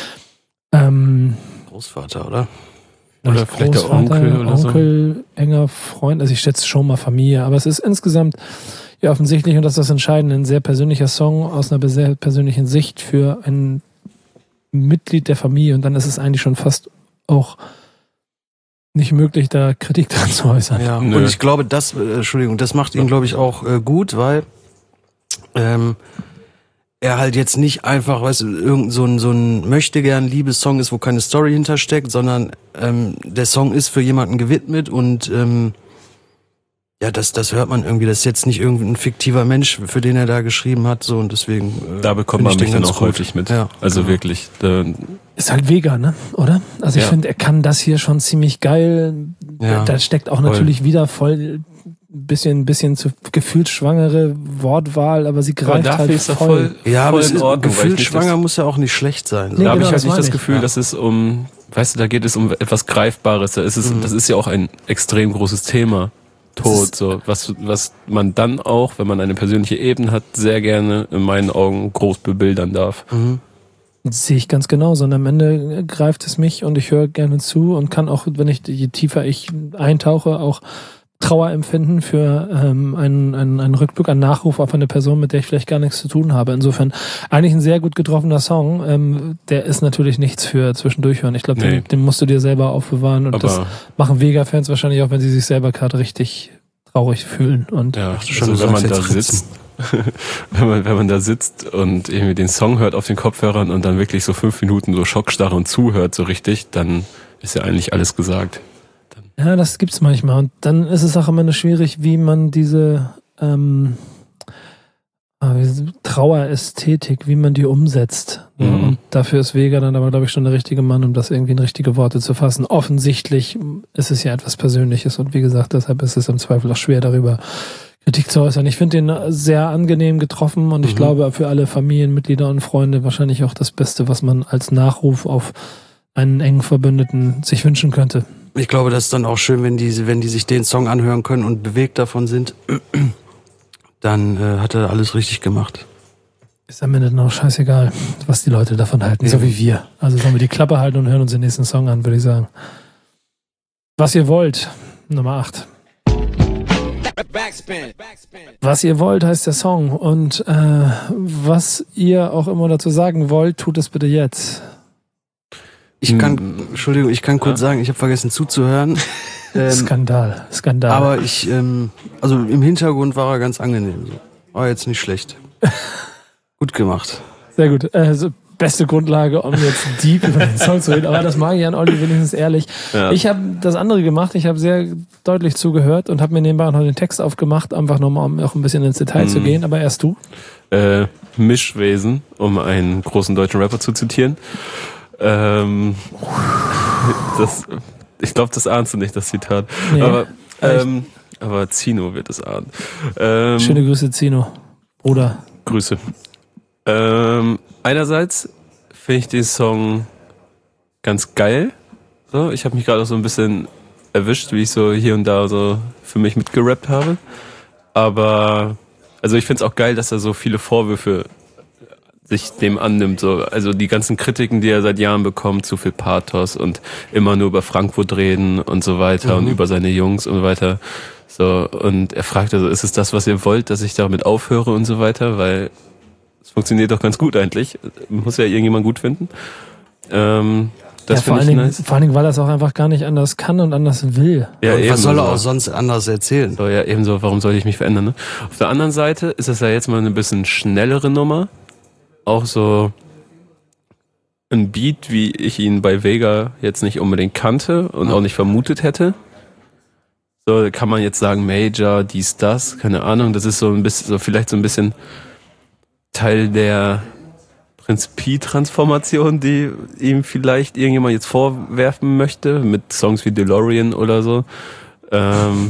Ähm, Großvater, oder? Oder vielleicht der Onkel oder so. Onkel, enger Freund. Also ich schätze schon mal Familie. Aber es ist insgesamt ja offensichtlich, und das ist das Entscheidende, ein sehr persönlicher Song aus einer sehr persönlichen Sicht für ein Mitglied der Familie. Und dann ist es eigentlich schon fast auch nicht möglich, da Kritik dran zu äußern. Ja, Nö. Und ich glaube, das, äh, Entschuldigung, das macht ihn, glaube ich, auch äh, gut, weil ähm, er halt jetzt nicht einfach, weißt du, irgend so ein, so ein möchtegern Liebessong ist, wo keine Story hintersteckt, sondern ähm, der Song ist für jemanden gewidmet und ähm, ja, das, das hört man irgendwie. Das ist jetzt nicht irgendein fiktiver Mensch, für den er da geschrieben hat, so und deswegen. Äh, da bekommt man mich dann auch gut. häufig mit. Ja, also genau. wirklich. Da ist halt Vega, ne? Oder? Also ich ja. finde, er kann das hier schon ziemlich geil. Ja. Da steckt auch natürlich voll. wieder voll bisschen, bisschen zu gefühlsschwangere Wortwahl, aber sie greift aber halt ist voll. voll. Ja, aber voll in Ordnung, gefühlsschwanger muss ja auch nicht schlecht sein. So. Nee, da habe genau, ich halt nicht das ich. Gefühl, ja. dass es um, weißt du, da geht es um etwas Greifbares. Da ist es, mhm. das ist ja auch ein extrem großes Thema. Tod, so, was, was man dann auch, wenn man eine persönliche Ebene hat, sehr gerne in meinen Augen groß bebildern darf. Mhm. Das sehe ich ganz genauso. Und am Ende greift es mich und ich höre gerne zu und kann auch, wenn ich, je tiefer ich eintauche, auch Trauer empfinden für ähm, einen, einen, einen Rückblick, einen Nachruf auf eine Person, mit der ich vielleicht gar nichts zu tun habe. Insofern eigentlich ein sehr gut getroffener Song. Ähm, der ist natürlich nichts für zwischendurch hören. Ich glaube, nee. den, den musst du dir selber aufbewahren. Und aber das machen Vega-Fans wahrscheinlich auch, wenn sie sich selber gerade richtig traurig fühlen. Und ja, schon also wenn man da sitzt, wenn man, wenn man da sitzt und irgendwie den Song hört auf den Kopfhörern und dann wirklich so fünf Minuten so schockstarre und zuhört so richtig, dann ist ja eigentlich alles gesagt. Ja, das gibt's manchmal. Und dann ist es auch immer schwierig, wie man diese ähm, Trauerästhetik, wie man die umsetzt. Mhm. Ja, und dafür ist Vega dann aber, glaube ich, schon der richtige Mann, um das irgendwie in richtige Worte zu fassen. Offensichtlich ist es ja etwas Persönliches und wie gesagt, deshalb ist es im Zweifel auch schwer, darüber Kritik zu äußern. Ich finde den sehr angenehm getroffen und ich mhm. glaube, für alle Familienmitglieder und Freunde wahrscheinlich auch das Beste, was man als Nachruf auf einen engen Verbündeten sich wünschen könnte. Ich glaube, das ist dann auch schön, wenn die, wenn die sich den Song anhören können und bewegt davon sind, dann äh, hat er alles richtig gemacht. Ist am Ende noch scheißegal, was die Leute davon halten, ja. So wie wir. Also sollen wir die Klappe halten und hören uns den nächsten Song an, würde ich sagen. Was ihr wollt, Nummer acht. Was ihr wollt, heißt der Song. Und äh, was ihr auch immer dazu sagen wollt, tut es bitte jetzt. Ich kann, Entschuldigung, ich kann kurz ja. sagen, ich habe vergessen zuzuhören. Ähm, Skandal, Skandal. Aber ich, ähm, also im Hintergrund war er ganz angenehm. So. War jetzt nicht schlecht. Gut gemacht. Sehr gut. Also, beste Grundlage, um jetzt deep über den Song zu reden. Aber das mag ich an Olli wenigstens ehrlich. Ja. Ich habe das andere gemacht. Ich habe sehr deutlich zugehört und habe mir nebenbei noch den Text aufgemacht, einfach nochmal, um auch ein bisschen ins Detail hm. zu gehen. Aber erst du. Äh, Mischwesen, um einen großen deutschen Rapper zu zitieren. Ähm, das, ich glaube, das ahnst du nicht, das Zitat. Nee, aber, ähm, aber Zino wird es ahnen. Ähm, Schöne Grüße, Zino. Bruder. Grüße. Ähm, einerseits finde ich den Song ganz geil. So, ich habe mich gerade auch so ein bisschen erwischt, wie ich so hier und da so für mich mitgerappt habe. Aber also ich finde es auch geil, dass er so viele Vorwürfe sich dem annimmt. So. Also die ganzen Kritiken, die er seit Jahren bekommt, zu viel Pathos und immer nur über Frankfurt reden und so weiter mhm. und über seine Jungs und so weiter. So, und er fragt also, ist es das, was ihr wollt, dass ich damit aufhöre und so weiter? Weil es funktioniert doch ganz gut eigentlich. Muss ja irgendjemand gut finden. Ähm, das ja, vor, allen Dingen, nice. vor allen Dingen, weil er es auch einfach gar nicht anders kann und anders will. Ja, was soll er auch sonst anders erzählen? So, ja, ebenso, warum soll ich mich verändern? Ne? Auf der anderen Seite ist es ja jetzt mal eine bisschen schnellere Nummer. Auch so ein Beat, wie ich ihn bei Vega jetzt nicht unbedingt kannte und auch nicht vermutet hätte. So kann man jetzt sagen, Major, dies, das, keine Ahnung. Das ist so ein bisschen, so vielleicht so ein bisschen Teil der Prinz Pi-Transformation, die ihm vielleicht irgendjemand jetzt vorwerfen möchte, mit Songs wie DeLorean oder so. Ähm,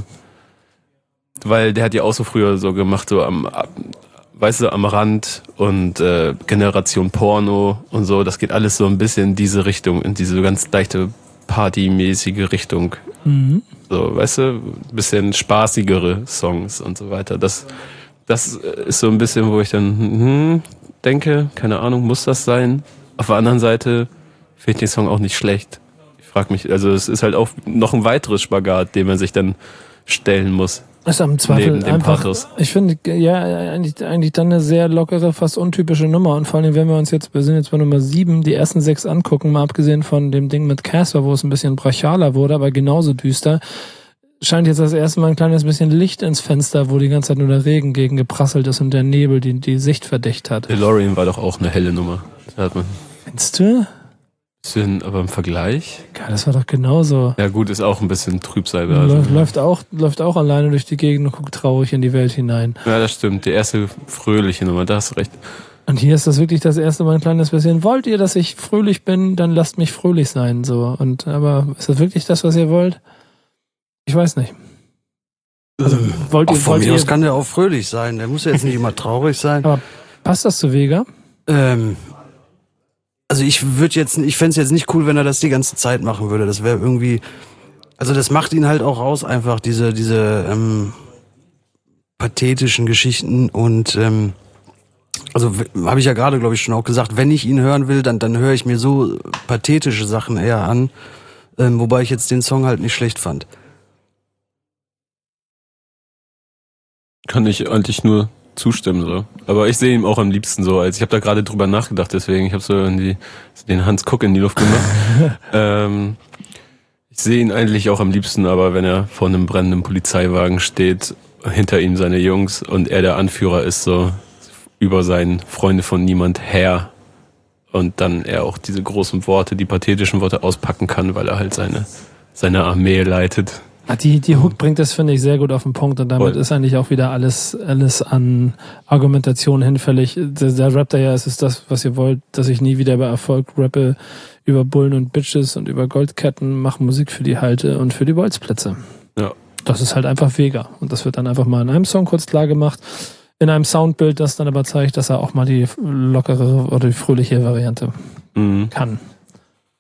weil der hat ja auch so früher so gemacht, so am, weißt du, am Rand und äh, Generation Porno und so. Das geht alles so ein bisschen in diese Richtung, in diese ganz leichte partymäßige Richtung. Mhm. So, weißt du, ein bisschen spaßigere Songs und so weiter. Das, das ist so ein bisschen, wo ich dann hm, denke, keine Ahnung, muss das sein? Auf der anderen Seite finde ich den Song auch nicht schlecht. Ich frage mich, also es ist halt auch noch ein weiteres Spagat, den man sich dann stellen muss. Das ist am Zweifel einfach, Pathos. Ich finde, ja, eigentlich, eigentlich dann eine sehr lockere, fast untypische Nummer. Und vor allem, wenn wir uns jetzt, wir sind jetzt bei Nummer sieben, die ersten sechs angucken, mal abgesehen von dem Ding mit Casper, wo es ein bisschen brachialer wurde, aber genauso düster, scheint jetzt das erste Mal ein kleines bisschen Licht ins Fenster, wo die ganze Zeit nur der Regen gegen geprasselt ist und der Nebel die, die Sicht verdeckt hat. DeLorean war doch auch eine helle Nummer. Das hat man. Findest du? Bisschen, aber im Vergleich? Ja, das war doch genauso. Ja gut, ist auch ein bisschen Trübsal. Also. Läuft, läuft, auch, läuft auch alleine durch die Gegend und guckt traurig in die Welt hinein. Ja, das stimmt. Die erste fröhliche Nummer, da hast du recht. Und hier ist das wirklich das erste Mal ein kleines bisschen. Wollt ihr, dass ich fröhlich bin, dann lasst mich fröhlich sein. So. Und aber ist das wirklich das, was ihr wollt? Ich weiß nicht. Also, wollt ihr, von wollt mir ihr, aus kann der auch fröhlich sein. Der muss ja jetzt nicht immer traurig sein. Aber passt das zu Vega? Ähm... Also ich würde jetzt, ich fände es jetzt nicht cool, wenn er das die ganze Zeit machen würde. Das wäre irgendwie, also das macht ihn halt auch aus, einfach diese, diese ähm, pathetischen Geschichten und ähm, also habe ich ja gerade, glaube ich, schon auch gesagt, wenn ich ihn hören will, dann dann höre ich mir so pathetische Sachen eher an, ähm, wobei ich jetzt den Song halt nicht schlecht fand. Kann ich eigentlich nur zustimmen, so. Aber ich sehe ihn auch am liebsten so, als ich habe da gerade drüber nachgedacht, deswegen, ich habe so in die, den Hans Kuck in die Luft gemacht. ähm, ich sehe ihn eigentlich auch am liebsten, aber wenn er vor einem brennenden Polizeiwagen steht, hinter ihm seine Jungs und er der Anführer ist, so über seinen Freunde von niemand her und dann er auch diese großen Worte, die pathetischen Worte auspacken kann, weil er halt seine, seine Armee leitet. Die, die Hook bringt das, finde ich, sehr gut auf den Punkt und damit Voll. Ist eigentlich auch wieder alles, alles an Argumentation hinfällig. Der, der rappt ja, es ist das, was ihr wollt, dass ich nie wieder über Erfolg rappe, über Bullen und Bitches und über Goldketten, mache Musik für die Halte und für die Bolzplätze. Ja. Das ist halt einfach Vega und das wird dann einfach mal in einem Song kurz klar gemacht, in einem Soundbild, das dann aber zeigt, dass er auch mal die lockere oder die fröhliche Variante mhm. kann.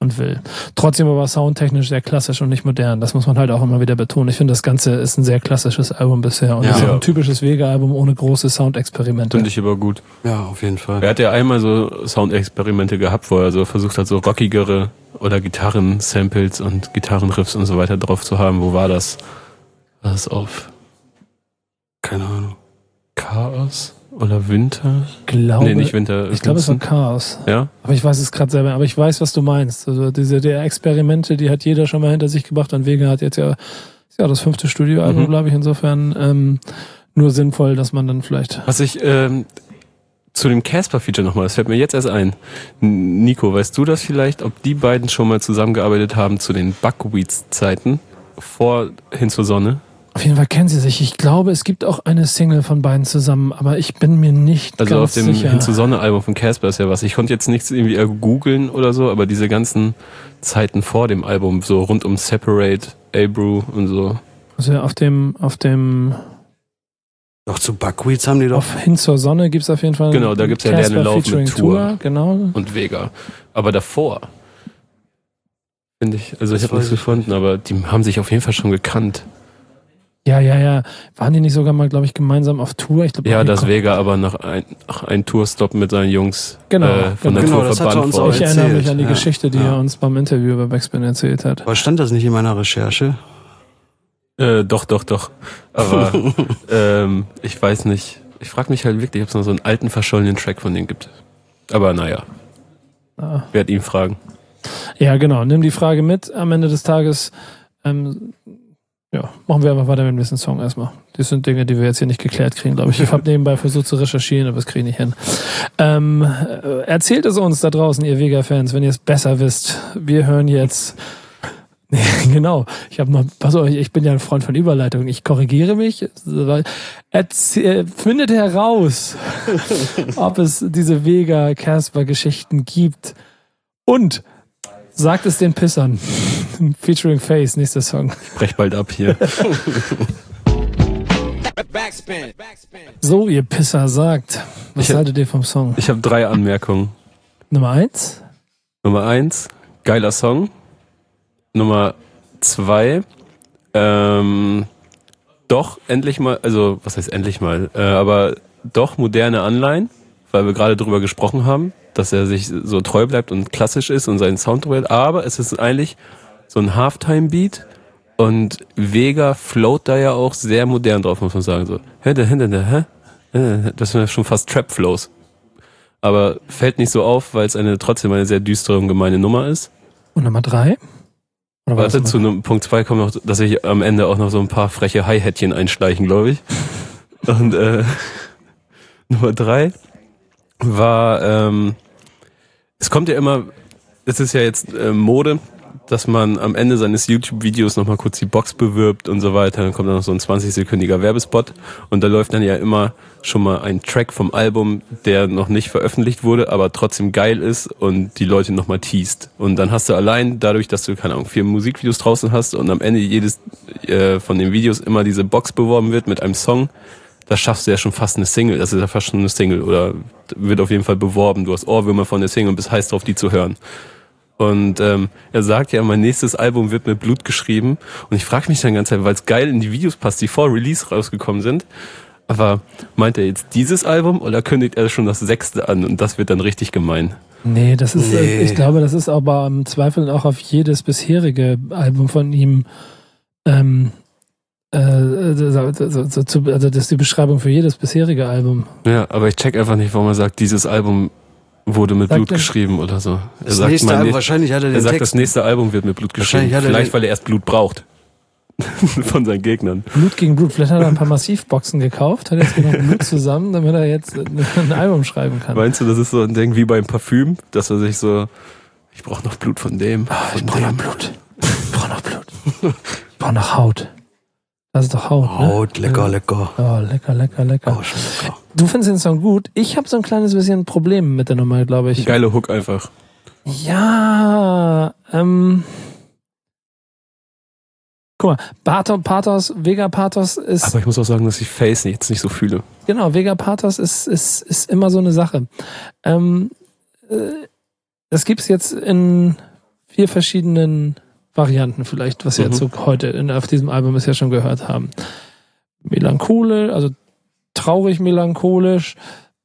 und will. Trotzdem aber soundtechnisch sehr klassisch und nicht modern. Das muss man halt auch immer wieder betonen. Ich finde, das Ganze ist ein sehr klassisches Album bisher und Ja. ist auch Ja. ein typisches Vega-Album ohne große Soundexperimente. Finde ich aber gut. Ja, auf jeden Fall. Er hat ja einmal so Soundexperimente gehabt, wo er so versucht hat, so rockigere oder Gitarren-Samples und Gitarrenriffs und so weiter drauf zu haben. Wo war das? War das auf Keine Ahnung. Chaos oder Winter? glaube, Nee, nicht Winter. ich glaube, es war Winston. Chaos. Ja? Aber ich weiß es gerade selber. Aber ich weiß, was du meinst. Also diese der Experimente, die hat jeder schon mal hinter sich gebracht. Und Vega hat jetzt ja, ist ja das fünfte Studioalbum, Mhm. glaube ich. Insofern ähm, nur sinnvoll, dass man dann vielleicht... Was ich ähm, zu dem Casper-Feature nochmal, das fällt mir jetzt erst ein. N- Nico, weißt du das vielleicht, ob die beiden schon mal zusammengearbeitet haben zu den Buckwheats-Zeiten vor Hin zur Sonne? Auf jeden Fall kennen sie sich. Ich glaube, es gibt auch eine Single von beiden zusammen, aber ich bin mir nicht Also ganz auf dem sicher. Hin zur Sonne-Album von Casper ist ja was. Ich konnte jetzt nichts irgendwie googeln oder so, aber diese ganzen Zeiten vor dem Album, so rund um Separate, Abrew und so. Also auf dem, auf dem, Doch zu Buckwheats haben die doch. auf Hin zur Sonne gibt es auf jeden Fall. Genau, da gibt's ja Casper Lernen Lauf featuring mit Tour. Tour, genau. Und Vega. Aber davor, finde ich, also ich Das habe nichts weiß ich gefunden, aber die haben sich auf jeden Fall schon gekannt. Ja, ja, ja. Waren die nicht sogar mal, glaube ich, gemeinsam auf Tour? Ich glaube, Ja, auch dass die- Vega aber nach ein, nach ein Tourstop mit seinen Jungs Genau, äh, von genau. der Genau, Tour das hat er verbannt uns worden. auch Ich erinnere erzählt, mich an die ja. Geschichte, die Ja. er uns beim Interview bei Backspin erzählt hat. Aber stand das nicht in meiner Recherche? Äh, doch, doch, doch. Aber ähm, ich weiß nicht. Ich frage mich halt wirklich, ob es noch so einen alten, verschollenen Track von denen gibt. Aber naja, Ah. werd ihn fragen. Ja, genau. Nimm die Frage mit. Am Ende des Tages ähm, ja, machen wir einfach weiter mit dem nächsten Song erstmal. Das sind Dinge, die wir jetzt hier nicht geklärt kriegen, glaube ich. Ich habe nebenbei versucht zu recherchieren, aber das kriege ich nicht hin. Ähm, äh, erzählt es uns da draußen, ihr Vega-Fans, wenn ihr es besser wisst. Wir hören jetzt... Nee, genau. Ich habe noch, pass auf, ich bin ja ein Freund von Überleitungen. Ich korrigiere mich. Erzähl, findet heraus, ob es diese Vega-Casper-Geschichten gibt. Und sagt es den Pissern. Featuring Face, nächster Song. Ich brech bald ab hier. So, ihr Pisser, sagt. Was Ich- haltet ihr vom Song? Ich habe drei Anmerkungen. Nummer eins? Nummer eins, geiler Song. Nummer zwei, ähm, doch endlich mal, also was heißt endlich mal, äh, aber doch moderne Anleihen, weil wir gerade drüber gesprochen haben, dass er sich so treu bleibt und klassisch ist und seinen Sound treu, aber es ist eigentlich so ein Halftime-Beat und Vega float da ja auch sehr modern drauf, muss man sagen. So, hä, da, hä, da, hä? Äh, das sind ja schon fast Trap-Flows. Aber fällt nicht so auf, weil es eine trotzdem eine sehr düstere und gemeine Nummer ist. Und Nummer drei? Oder war das Warte, zu Nummer- einem Punkt zwei kommt noch, dass sich am Ende auch noch so ein paar freche Hi-Hättchen einschleichen, glaube ich. Und äh, Nummer drei war, ähm, es kommt ja immer, es ist ja jetzt äh, Mode, dass man am Ende seines YouTube-Videos nochmal kurz die Box bewirbt und so weiter. Dann kommt dann noch so ein zwanzig-sekündiger Werbespot und da läuft dann ja immer schon mal ein Track vom Album, der noch nicht veröffentlicht wurde, aber trotzdem geil ist und die Leute nochmal teast. Und dann hast du allein dadurch, dass du, keine Ahnung, vier Musikvideos draußen hast und am Ende jedes äh, von den Videos immer diese Box beworben wird mit einem Song, da schaffst du ja schon fast eine Single. Das ist ja fast schon eine Single oder wird auf jeden Fall beworben. Du hast Ohrwürmer von der Single und bist heiß drauf, die zu hören. Und ähm, er sagt ja, mein nächstes Album wird mit Blut geschrieben. Und ich frage mich dann die ganze Zeit, weil es geil in die Videos passt, die vor Release rausgekommen sind. Aber meint er jetzt dieses Album oder kündigt er schon das sechste an? Und das wird dann richtig gemein. Nee, das ist, Nee. ich glaube, das ist aber im Zweifel auch auf jedes bisherige Album von ihm, ähm, äh, so, so, so, so, also das ist die Beschreibung für jedes bisherige Album. Ja, aber ich check einfach nicht, warum er sagt, dieses Album wurde mit Sagt Blut er- geschrieben oder so. Er Das sagt, nächste mein Album, nächst- wahrscheinlich hat er er den sagt, Text. das nächste Album wird mit Blut geschrieben. Wahrscheinlich hat er Vielleicht, den- weil er erst Blut braucht. Von seinen Gegnern. Blut gegen Blut. Vielleicht hat er ein paar Massivboxen gekauft, hat jetzt genug Blut zusammen, damit er jetzt ein Album schreiben kann. Meinst du, das ist so ein Ding wie beim Parfüm, dass er sich so, ich brauche noch Blut von dem. Ah, ich von brauche noch dem. Blut. Ich brauche noch Blut. Ich brauche noch Haut. Das ist doch Haut, ne? Haut, lecker, lecker. Oh, lecker, lecker, lecker. Oh, schon lecker. Du findest den Song gut. Ich habe so ein kleines bisschen ein Problem mit der Nummer, glaube ich. Geile Hook einfach. Ja, ähm. Guck mal, Pathos, Pathos, Vega Pathos ist, Aber ich muss auch sagen, dass ich Face jetzt nicht so fühle. genau, Vega Pathos ist, ist, ist immer so eine Sache. Ähm, äh, das gibt's jetzt in vier verschiedenen Varianten vielleicht, was wir Mhm. jetzt so heute in, auf diesem Album bisher schon gehört haben. Melancholisch, also traurig melancholisch,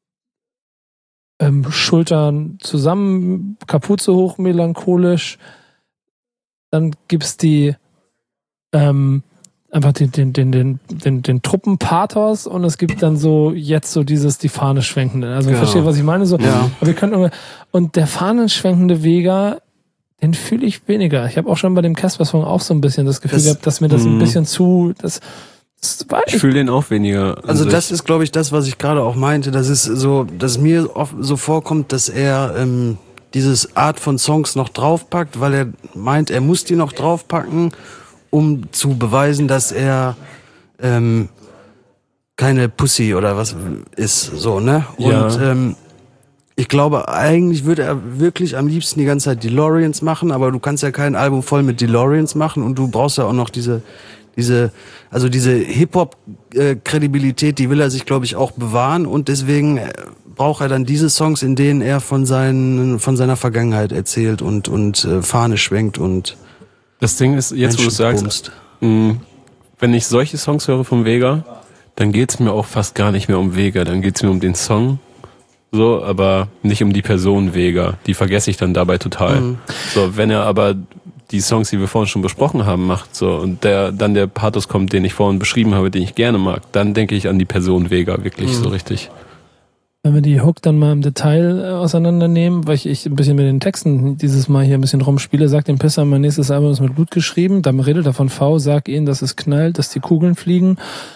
ähm, Schultern zusammen, Kapuze hoch melancholisch. Dann gibt's die ähm, einfach den, den, den, den, den, den Truppenpathos und es gibt dann so jetzt so dieses die Fahne schwenkende. Also Ja. versteht, was ich meine? So, Ja. aber wir können irgendwie- und der fahnenschwenkende Vega, den fühle ich weniger. Ich habe auch schon bei dem Casper-Song auch so ein bisschen das Gefühl Das- gehabt, dass mir das ein Mhm. bisschen zu, das, das war Ich fühle den auch weniger. an Also sich. das ist, glaube ich, das, was ich gerade auch meinte. Das ist so, dass mir oft so vorkommt, dass er ähm, dieses Art von Songs noch draufpackt, weil er meint, er muss die noch draufpacken, um zu beweisen, dass er ähm, keine Pussy oder was ist, so, ne? Und Ja. ähm, ich glaube, eigentlich würde er wirklich am liebsten die ganze Zeit DeLoreans machen, aber du kannst ja kein Album voll mit DeLoreans machen und du brauchst ja auch noch diese, diese, also diese Hip-Hop-Kredibilität, die will er sich, glaube ich, auch bewahren und deswegen äh, braucht er dann diese Songs, in denen er von seinen, von seiner Vergangenheit erzählt und, und äh, Fahne schwenkt und Das Ding ist, jetzt wo du Menschen sagst, bumst. mh, wenn ich solche Songs höre vom Vega, dann geht's mir auch fast gar nicht mehr um Vega, dann geht's mir um den Song, so, aber nicht um die Person Vega. Die vergesse ich dann dabei total. Mhm. So, wenn er aber die Songs, die wir vorhin schon besprochen haben, macht, so, und der, dann der Pathos kommt, den ich vorhin beschrieben habe, den ich gerne mag, dann denke ich an die Person Vega wirklich Mhm. so richtig. Wenn wir die Hook dann mal im Detail äh, auseinandernehmen, weil ich, ich ein bisschen mit den Texten dieses Mal hier ein bisschen rumspiele, sagt dem Pisser, mein nächstes Album ist mit Blut geschrieben, dann redet er von V, sag ihnen, dass es knallt, dass die Kugeln fliegen.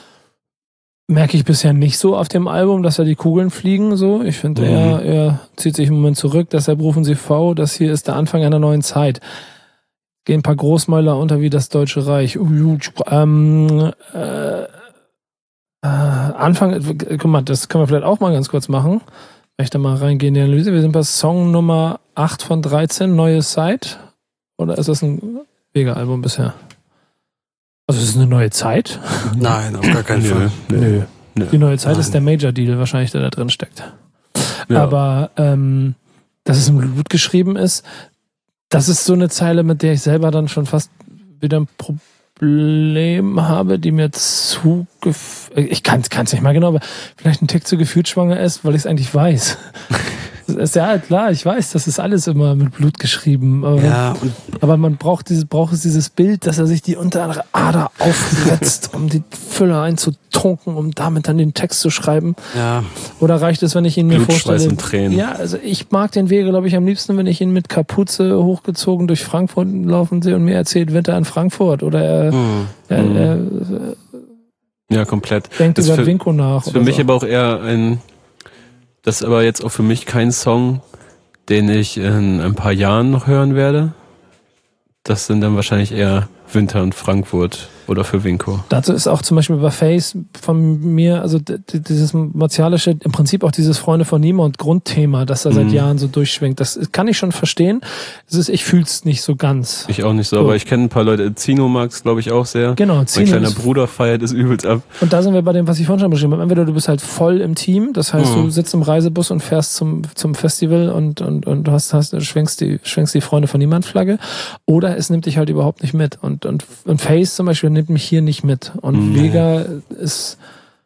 Merke ich bisher nicht so auf dem Album, dass da die Kugeln fliegen, so. Ich finde, Mhm. er, er zieht sich im Moment zurück, deshalb rufen sie V, das hier ist der Anfang einer neuen Zeit. Gehen ein paar Großmäuler unter wie das Deutsche Reich. Ähm, äh, Äh, Anfang, guck mal, das können wir vielleicht auch mal ganz kurz machen. Wenn ich da mal reingehe in die Analyse. Wir sind bei Song Nummer acht von dreizehn, Neue Zeit. Oder ist das ein Vega-Album bisher? Also ist es eine neue Zeit? Nein, auf gar keinen Fall. Nö. Nö. Die neue Zeit Nein. ist der Major-Deal wahrscheinlich, der da drin steckt. Ja. Aber ähm, dass es im Blut geschrieben ist, das ist so eine Zeile, mit der ich selber dann schon fast wieder ein Problem habe, die mir zu gef- ich kann es nicht mal genau, aber vielleicht ein Tick zu gefühlsschwanger ist, weil ich es eigentlich weiß. Das ist ja klar, ich weiß, das ist alles immer mit Blut geschrieben. Aber, Ja, und aber man braucht dieses, braucht es dieses Bild, dass er sich die untere Ader aufsetzt, um die Fülle einzutunken, um damit dann den Text zu schreiben. ja, Oder reicht es, wenn ich ihn mir Blut, vorstelle? Schweiß und Tränen. Ja, also ich mag den Weg, glaube ich, am liebsten, wenn ich ihn mit Kapuze hochgezogen durch Frankfurt laufen sehe und mir erzählt, Winter in Frankfurt. Oder er, hm. er, Mhm. er Ja, komplett. denkt Das über für- Winko nach. Das ist für oder mich so. aber auch eher ein, das ist aber jetzt auch für mich kein Song, den ich in ein paar Jahren noch hören werde. Das sind dann wahrscheinlich eher Winter in Frankfurt oder für Winko. Dazu ist auch zum Beispiel bei Face von mir, also d- d- dieses martialische, im Prinzip auch dieses Freunde von niemand Grundthema, das da seit Mhm. Jahren so durchschwingt. Das kann ich schon verstehen. Es ist, ich fühl's nicht so ganz. Ich auch nicht so, So. aber ich kenne ein paar Leute. Zino mag es, glaube ich, auch sehr. Genau, Mein Zino kleiner ist- Bruder feiert es übelst ab. Und da sind wir bei dem, was ich vorhin schon beschrieben habe. Entweder du bist halt voll im Team, das heißt, Mhm. du sitzt im Reisebus und fährst zum, zum Festival und, und, und du hast, hast, schwenkst die, schwenkst die Freunde von niemand Flagge. Oder es nimmt dich halt überhaupt nicht mit. Und, und, und Face zum Beispiel nimmt mich hier nicht mit. Und Mhm. Vega ist,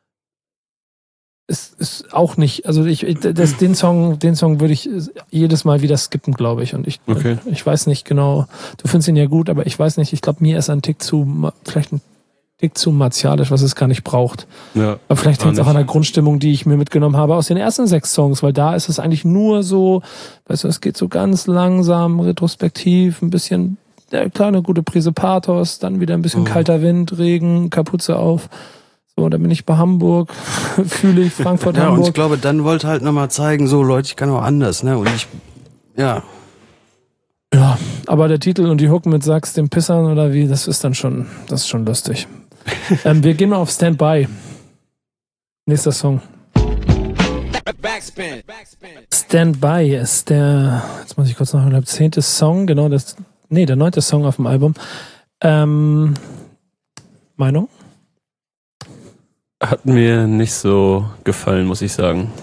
ist, ist auch nicht, also ich, ich das, den Song, den Song würde ich jedes Mal wieder skippen, glaube ich. Und ich, Okay. ich weiß nicht genau, du findest ihn ja gut, aber ich weiß nicht, ich glaube, mir ist er ein Tick zu, ma- vielleicht ein Tick zu martialisch, was es gar nicht braucht. Ja. Aber vielleicht Gar hängt es auch nicht. an der Grundstimmung, die ich mir mitgenommen habe aus den ersten sechs Songs, weil da ist es eigentlich nur so, weißt du, es geht so ganz langsam, retrospektiv, ein bisschen, ja klar, eine gute Prise Pathos, dann wieder ein bisschen Mhm. kalter Wind, Regen, Kapuze auf. So, dann bin ich bei Hamburg, fühle ich Frankfurt, Ja, und ich Hamburg. glaube, dann wollte halt nochmal zeigen, so Leute, ich kann auch anders, ne? Und ich, ja, Ja, aber der Titel und die Hook mit Sag's den Pissern oder wie, das ist dann schon, das ist schon lustig. ähm, wir gehen mal auf Standby. Nächster Song. Backspin. Standby ist der, jetzt muss ich kurz nachschauen, der zehnte Song, genau, das, nee, der neunte Song auf dem Album. Ähm, Meinung? Hat mir nicht so gefallen, muss ich sagen.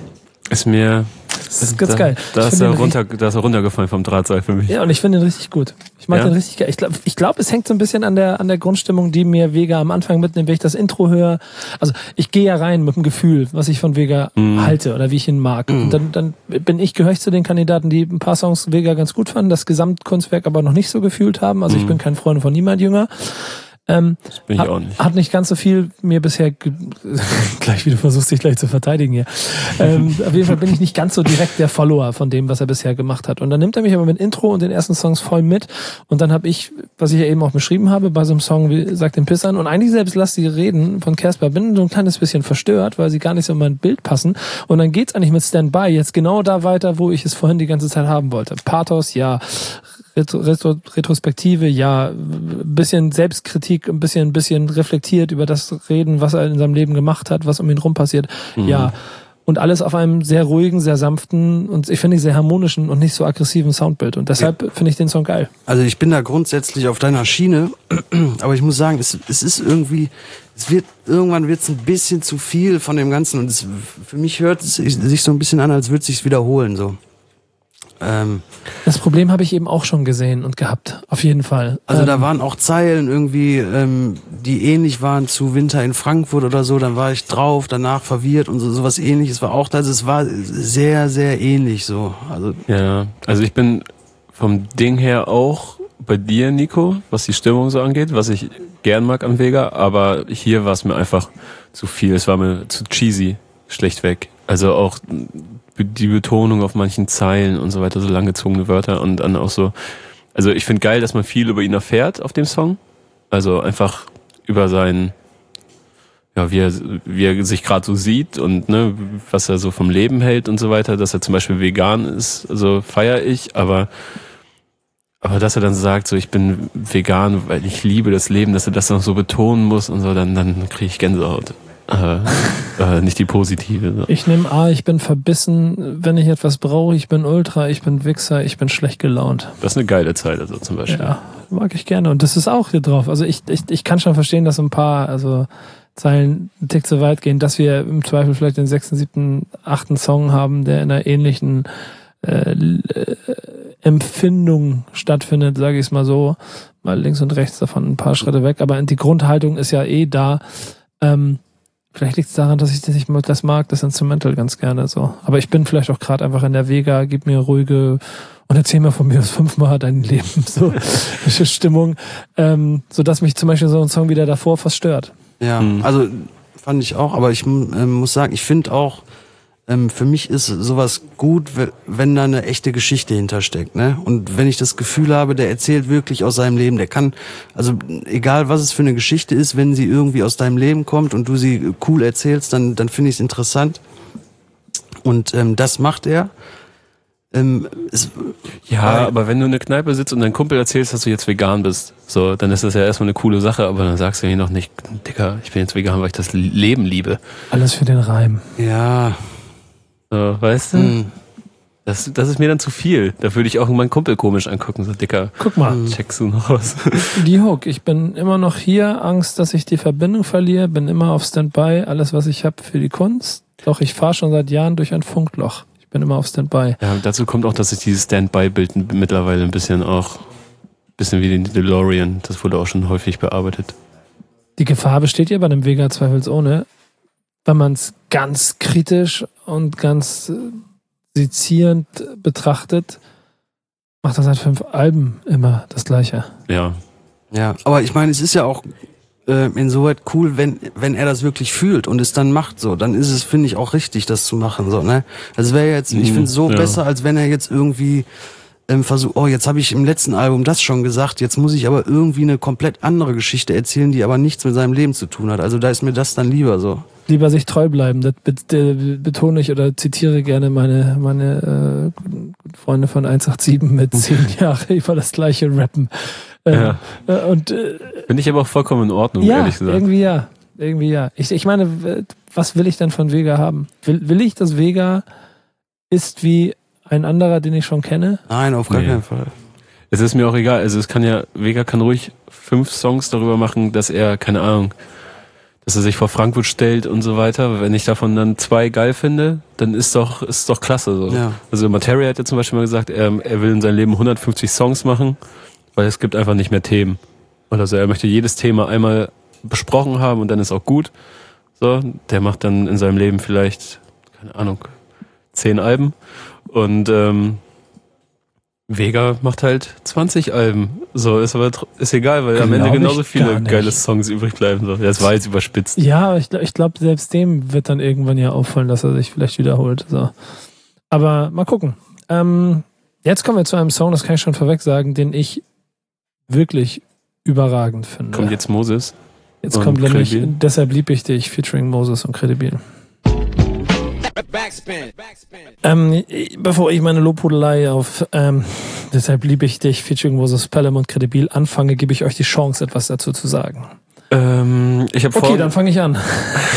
Ist mir... Das ist ganz da, geil. Da ist, er runter, da ist er runtergefallen vom Drahtseil für mich. Ja, und ich finde ihn richtig gut. Ich mag ja? den richtig geil. Ich glaube, ich glaub, es hängt so ein bisschen an der, an der Grundstimmung, die mir Vega am Anfang mitnimmt, wenn ich das Intro höre. Also ich gehe ja rein mit dem Gefühl, was ich von Vega mm. halte oder wie ich ihn mag. Mm. Und dann, dann bin ich, gehöre ich zu den Kandidaten, die ein paar Songs Vega ganz gut fanden, das Gesamtkunstwerk aber noch nicht so gefühlt haben. Also mm. ich bin kein Freund von niemand jünger. Ähm, das bin ich hat, auch nicht. Hat nicht ganz so viel mir bisher, ge- gleich wie du versuchst, dich gleich zu verteidigen hier. ähm, auf jeden Fall bin ich nicht ganz so direkt der Follower von dem, was er bisher gemacht hat. Und dann nimmt er mich aber mit Intro und den ersten Songs voll mit. Und dann habe ich, was ich ja eben auch beschrieben habe, bei so einem Song wie Sag den Pissern und eigentlich selbst Lass die reden von Casper, bin so ein kleines bisschen verstört, weil sie gar nicht so in mein Bild passen. Und dann geht's eigentlich mit Standby jetzt genau da weiter, wo ich es vorhin die ganze Zeit haben wollte. Pathos, ja. Retro, Retro, Retrospektive, ja, ein bisschen Selbstkritik, ein bisschen, ein bisschen reflektiert über das Reden, was er in seinem Leben gemacht hat, was um ihn rum passiert, mhm. ja. Und alles auf einem sehr ruhigen, sehr sanften und ich finde sehr harmonischen und nicht so aggressiven Soundbild. Und deshalb ja. finde ich den Song geil. Also ich bin da grundsätzlich auf deiner Schiene, aber ich muss sagen, es, es ist irgendwie, es wird, irgendwann wird es ein bisschen zu viel von dem Ganzen und es, für mich hört es sich so ein bisschen an, als würde es sich wiederholen, so. Ähm, das Problem habe ich eben auch schon gesehen und gehabt, auf jeden Fall. Also ähm, da waren auch Zeilen irgendwie, ähm, die ähnlich waren zu Winter in Frankfurt oder so, dann war ich drauf, danach verwirrt und so sowas Ähnliches war auch da. Also es war sehr, sehr ähnlich so. Also ja, also ich bin vom Ding her auch bei dir, Nico, was die Stimmung so angeht, was ich gern mag an Vega, aber hier war es mir einfach zu viel, es war mir zu cheesy, schlechtweg. Also auch die Betonung auf manchen Zeilen und so weiter, so langgezogene Wörter und dann auch so, also ich finde geil, dass man viel über ihn erfährt auf dem Song, also einfach über sein, ja, wie er, wie er sich gerade so sieht und ne, was er so vom Leben hält und so weiter, dass er zum Beispiel vegan ist, also feiere ich, aber aber dass er dann sagt, so ich bin vegan, weil ich liebe das Leben, dass er das noch so betonen muss und so, dann, dann kriege ich Gänsehaut. Äh, äh, nicht die positive. So. Ich nehme A, ich bin verbissen, wenn ich etwas brauche, ich bin Ultra, ich bin Wichser, ich bin schlecht gelaunt. Das ist eine geile Zeile, so zum Beispiel. Ja, mag ich gerne. Und das ist auch hier drauf. Also ich, ich, ich kann schon verstehen, dass ein paar also Zeilen einen Tick zu weit gehen, dass wir im Zweifel vielleicht den sechsten, siebten, achten Song haben, der in einer ähnlichen äh, äh, Empfindung stattfindet, sage ich es mal so. Mal links und rechts davon ein paar Schritte weg. Aber die Grundhaltung ist ja eh da. Ähm, Vielleicht liegt es daran, dass ich das, nicht, das mag, das Instrumental ganz gerne so. Aber ich bin vielleicht auch gerade einfach in der Vega, gib mir ruhige und erzähl mir von mir aus fünfmal dein Leben, so Stimmung, ähm, sodass mich zum Beispiel so ein Song wieder davor fast stört. Ja, mhm. also fand ich auch, aber ich ähm, muss sagen, ich finde auch, ähm, für mich ist sowas gut, wenn da eine echte Geschichte hintersteckt, ne? Und wenn ich das Gefühl habe, der erzählt wirklich aus seinem Leben, der kann, also egal was es für eine Geschichte ist, wenn sie irgendwie aus deinem Leben kommt und du sie cool erzählst, dann dann finde ich es interessant. Und ähm, das macht er. Ähm, es, ja, weil, aber wenn du in der Kneipe sitzt und dein Kumpel erzählst, dass du jetzt vegan bist, so, dann ist das ja erstmal eine coole Sache, aber dann sagst du hier noch nicht, Dicker, ich bin jetzt vegan, weil ich das Leben liebe. Alles für den Reim. Ja. So, weißt du? Hm. Das, das ist mir dann zu viel. Da würde ich auch meinen Kumpel komisch angucken, so Dicker. Guck mal. Checkst du noch was? Die Hook. Ich bin immer noch hier, Angst, dass ich die Verbindung verliere, bin immer auf Standby, alles was ich habe für die Kunst. Doch ich fahre schon seit Jahren durch ein Funkloch. Ich bin immer auf Standby. Ja, dazu kommt auch, dass sich dieses Standby-Bild mittlerweile ein bisschen auch, ein bisschen wie den DeLorean, das wurde auch schon häufig bearbeitet. Die Gefahr besteht ja bei dem Vega zweifelsohne, wenn man es ganz kritisch und ganz sezierend betrachtet, macht er seit fünf Alben immer das Gleiche. Ja. Ja, aber ich meine, es ist ja auch äh, insoweit cool, wenn wenn er das wirklich fühlt und es dann macht so, dann ist es, finde ich, auch richtig, das zu machen. So, ne? Also wäre jetzt, ich finde es so ja. besser, als wenn er jetzt irgendwie ähm, versucht, oh, jetzt habe ich im letzten Album das schon gesagt, jetzt muss ich aber irgendwie eine komplett andere Geschichte erzählen, die aber nichts mit seinem Leben zu tun hat. Also da ist mir das dann lieber so. Lieber sich treu bleiben, das betone ich oder zitiere gerne meine meine äh, Freunde von eins acht sieben mit zehn Jahre über das gleiche Rappen. Äh, ja. äh, und äh, finde ich aber auch vollkommen in Ordnung, ja, ehrlich gesagt. Irgendwie ja, irgendwie ja. Ich, ich meine, was will ich denn von Vega haben? Will, will ich, dass Vega ist wie ein anderer, den ich schon kenne? Nein, auf gar nee. keinen Fall. Es ist mir auch egal. Also es kann ja, Vega kann ruhig fünf Songs darüber machen, dass er, keine Ahnung, dass er sich vor Frankfurt stellt und so weiter. Wenn ich davon dann zwei geil finde, dann ist doch, ist doch klasse. So. Ja. Also Materia hat ja zum Beispiel mal gesagt, er, er will in seinem Leben hundertfünfzig Songs machen, weil es gibt einfach nicht mehr Themen. Und also er möchte jedes Thema einmal besprochen haben und dann ist auch gut. So, der macht dann in seinem Leben vielleicht, keine Ahnung, zehn Alben. Und ähm, Vega macht halt zwanzig Alben. So, ist aber ist egal, weil am Ende genauso viele geile Songs übrig bleiben. So. Das war jetzt überspitzt. Ja, ich, ich glaube, selbst dem wird dann irgendwann ja auffallen, dass er sich vielleicht wiederholt. So. Aber mal gucken. Ähm, jetzt kommen wir zu einem Song, das kann ich schon vorweg sagen, den ich wirklich überragend finde. Kommt jetzt Moses. Jetzt kommt nämlich, deshalb lieb ich dich, featuring Moses und Credibil. Backspin. Backspin. Ähm, bevor ich meine Lobhudelei auf ähm, deshalb liebe ich dich, featuring Moses Pelham und Credibil anfange, gebe ich euch die Chance, etwas dazu zu sagen. Ähm, ich hab okay, vor... dann fange ich an.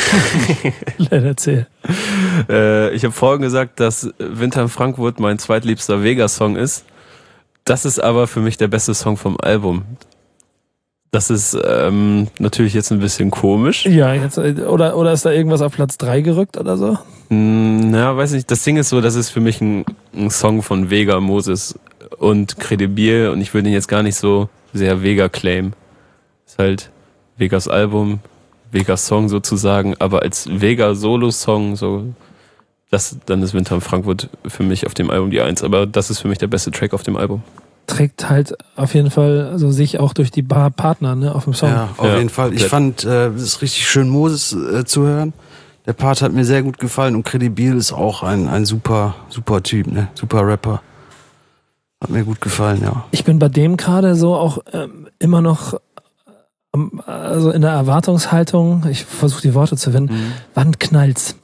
Erzähl. Äh, ich habe vorhin gesagt, dass Winter in Frankfurt mein zweitliebster Vega-Song ist. Das ist aber für mich der beste Song vom Album. Das ist ähm, natürlich jetzt ein bisschen komisch. Ja, jetzt, oder, oder ist da irgendwas auf Platz drei gerückt oder so? Na, weiß nicht. Das Ding ist so, das ist für mich ein, ein Song von Vega, Moses und Credibil und ich würde ihn jetzt gar nicht so sehr Vega claimen. Ist halt Vegas Album, Vegas Song sozusagen, aber als Vega Solo-Song, so, das, dann ist Winter in Frankfurt für mich auf dem Album die Eins, aber das ist für mich der beste Track auf dem Album. Trägt halt auf jeden Fall also sich auch durch die Bar Partner, ne, auf dem Song. Ja, auf ja, jeden Fall. Ich fand äh, es ist richtig schön, Moses äh, zu hören. Der Part hat mir sehr gut gefallen und Credibil ist auch ein, ein super, super Typ, ne? Super Rapper. Hat mir gut gefallen, ja. Ich bin bei dem gerade so auch ähm, immer noch ähm, also in der Erwartungshaltung, ich versuche die Worte zu finden, mhm. wann knallt's?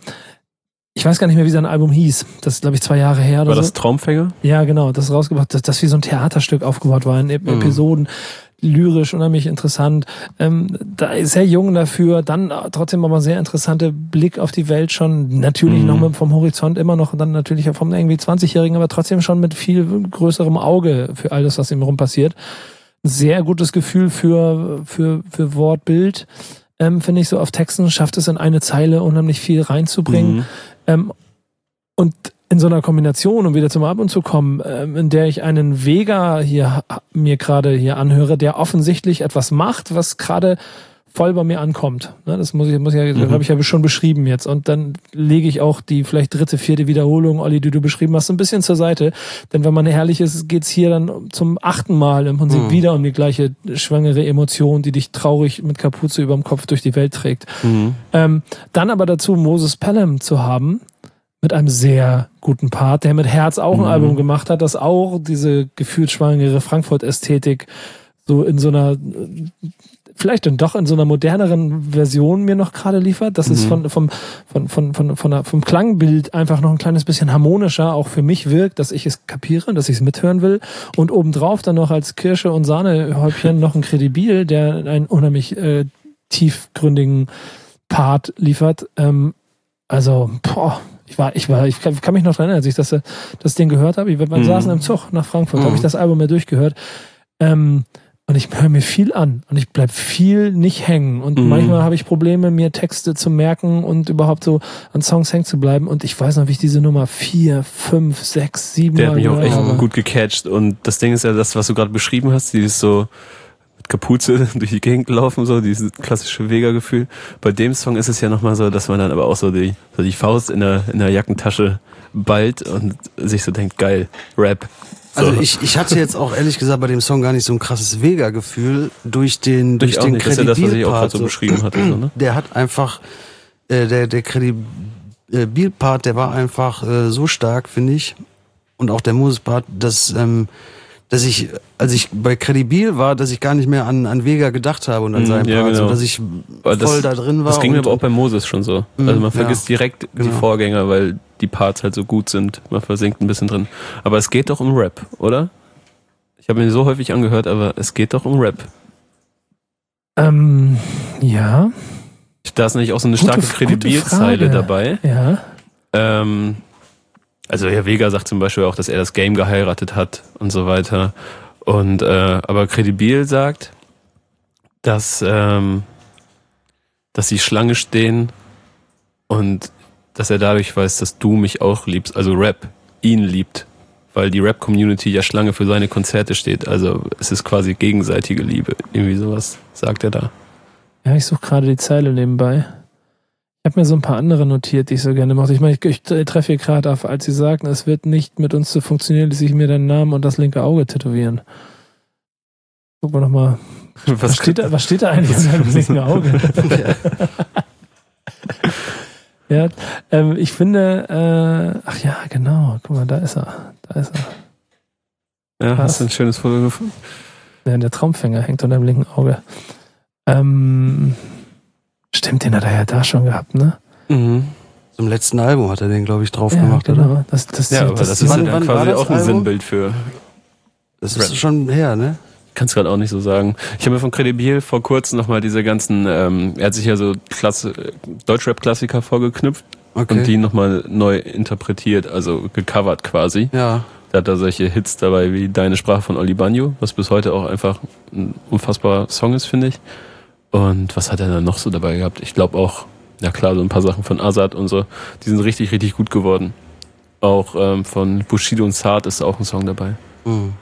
Ich weiß gar nicht mehr, wie sein Album hieß. Das ist, glaube ich, zwei Jahre her. Oder war das so. Traumfänger? Ja, genau. Das ist rausgebracht, dass das wie so ein Theaterstück aufgebaut war in Episoden. Mhm. Lyrisch, unheimlich interessant. Ähm, da ist sehr jung dafür. Dann trotzdem aber sehr interessante Blick auf die Welt schon. Natürlich mhm. noch mit, vom Horizont immer noch, dann natürlich vom irgendwie zwanzigjährigen, aber trotzdem schon mit viel größerem Auge für all das, was ihm rum passiert. Sehr gutes Gefühl für, für, für Wort, Bild. Ähm, finde ich so auf Texten, schafft es in eine Zeile unheimlich viel reinzubringen. Mhm. Ähm, und in so einer Kombination, um wieder zum Album zu kommen, ähm, in der ich einen Vega hier mir gerade hier anhöre, der offensichtlich etwas macht, was gerade voll bei mir ankommt. Ne, das muss ich, muss ich ja, mhm. habe ich ja schon beschrieben jetzt. Und dann lege ich auch die vielleicht dritte, vierte Wiederholung, Olli, die du beschrieben hast, ein bisschen zur Seite. Denn wenn man ehrlich ist, geht's hier dann zum achten Mal im Prinzip mhm. wieder um die gleiche schwangere Emotion, die dich traurig mit Kapuze überm Kopf durch die Welt trägt. Mhm. Ähm, dann aber dazu Moses Pelham zu haben, mit einem sehr guten Part, der mit Herz auch ein mhm. Album gemacht hat, das auch diese gefühlt schwangere Frankfurt-Ästhetik so in so einer vielleicht dann doch in so einer moderneren Version mir noch gerade liefert. Das mhm. ist von, vom, von, von, von, von der, vom Klangbild einfach noch ein kleines bisschen harmonischer auch für mich wirkt, dass ich es kapiere, dass ich es mithören will. Und obendrauf dann noch als Kirsche und Sahnehäubchen noch ein Credibil, der einen unheimlich äh, tiefgründigen Part liefert. Ähm, also, boah, ich war, ich war, ich kann, kann mich noch dran erinnern, als ich das, das Ding gehört habe. Wir mhm. saßen im Zug nach Frankfurt, mhm. habe ich das Album mir durchgehört. Ähm, Und ich höre mir viel an und ich bleib viel nicht hängen. Und mhm. manchmal habe ich Probleme, mir Texte zu merken und überhaupt so an Songs hängen zu bleiben. Und ich weiß noch, wie ich diese Nummer vier, fünf, sechs, sieben Der hat mich auch echt habe. gut gecatcht. Und das Ding ist ja das, was du gerade beschrieben hast, dieses so mit Kapuze durch die Gegend laufen, so dieses klassische Vega-Gefühl. Bei dem Song ist es ja nochmal so, dass man dann aber auch so die, so die Faust in der, in der Jackentasche ballt und sich so denkt, geil, Rap. So. Also ich, ich hatte jetzt auch ehrlich gesagt bei dem Song gar nicht so ein krasses Vega-Gefühl durch den durch ich den Credibil-Part. Das ist ja das, was ich auch gerade so so beschrieben hatte. So, ne? Der hat einfach äh, der der Credibil-Part, der war einfach äh, so stark, finde ich, und auch der Moses-Part, dass ähm, dass ich, als ich bei Credibil war, dass ich gar nicht mehr an, an Vega gedacht habe und an seinen ja, Part, genau. so, dass ich das, voll da drin war. Das ging mir und, aber auch bei Moses schon so. Also man vergisst ja, direkt genau. die Vorgänger, weil die Parts halt so gut sind. Man versinkt ein bisschen drin. Aber es geht doch um Rap, oder? Ich habe mir so häufig angehört, aber es geht doch um Rap. Ähm, ja. Da ist nämlich auch so eine starke Credibil-Zeile dabei. Ja. Ähm, also Herr Vega sagt zum Beispiel auch, dass er das Game geheiratet hat und so weiter. Und äh, aber Credibil sagt, dass ähm, dass sie Schlange stehen und dass er dadurch weiß, dass du mich auch liebst, also Rap ihn liebt, weil die Rap-Community ja Schlange für seine Konzerte steht. Also es ist quasi gegenseitige Liebe. Irgendwie sowas sagt er da. Ja, ich suche gerade die Zeile nebenbei. Ich habe mir so ein paar andere notiert, die ich so gerne mache. Ich meine, ich, ich treffe hier gerade auf, als sie sagten, es wird nicht mit uns so funktionieren, dass ich mir deinen Namen und das linke Auge tätowieren. Gucken wir nochmal. Was, was, steht da, was steht da eigentlich in seinem linken Auge? Ja, ähm, ich finde, äh, ach ja, genau, guck mal, da ist er. Da ist er. Ja, hast du ein schönes Foto gefunden? Ja, der Traumfänger hängt unter dem linken Auge. Ähm, stimmt, den hat er ja da schon gehabt, ne? Mhm. Zum letzten Album hat er den, glaube ich, drauf ja, gemacht, genau. oder? Das, das, ja, das, aber das, das ist wann, ja dann quasi auch ein Album? Sinnbild für. Das ist Rap. Schon her, ne? Kannst gerade auch nicht so sagen. Ich habe mir von Credibil vor kurzem nochmal diese ganzen, ähm, er hat sich ja so Klasse, Deutschrap-Klassiker vorgeknüpft okay. und die nochmal neu interpretiert, also gecovert quasi. Ja. Da hat er solche Hits dabei wie Deine Sprache von Oli Banjo, was bis heute auch einfach ein unfassbarer Song ist, finde ich. Und was hat er dann noch so dabei gehabt? Ich glaube auch, ja klar, so ein paar Sachen von Azad und so, die sind richtig, richtig gut geworden. Auch ähm, von Bushido und Saad ist auch ein Song dabei. Mhm.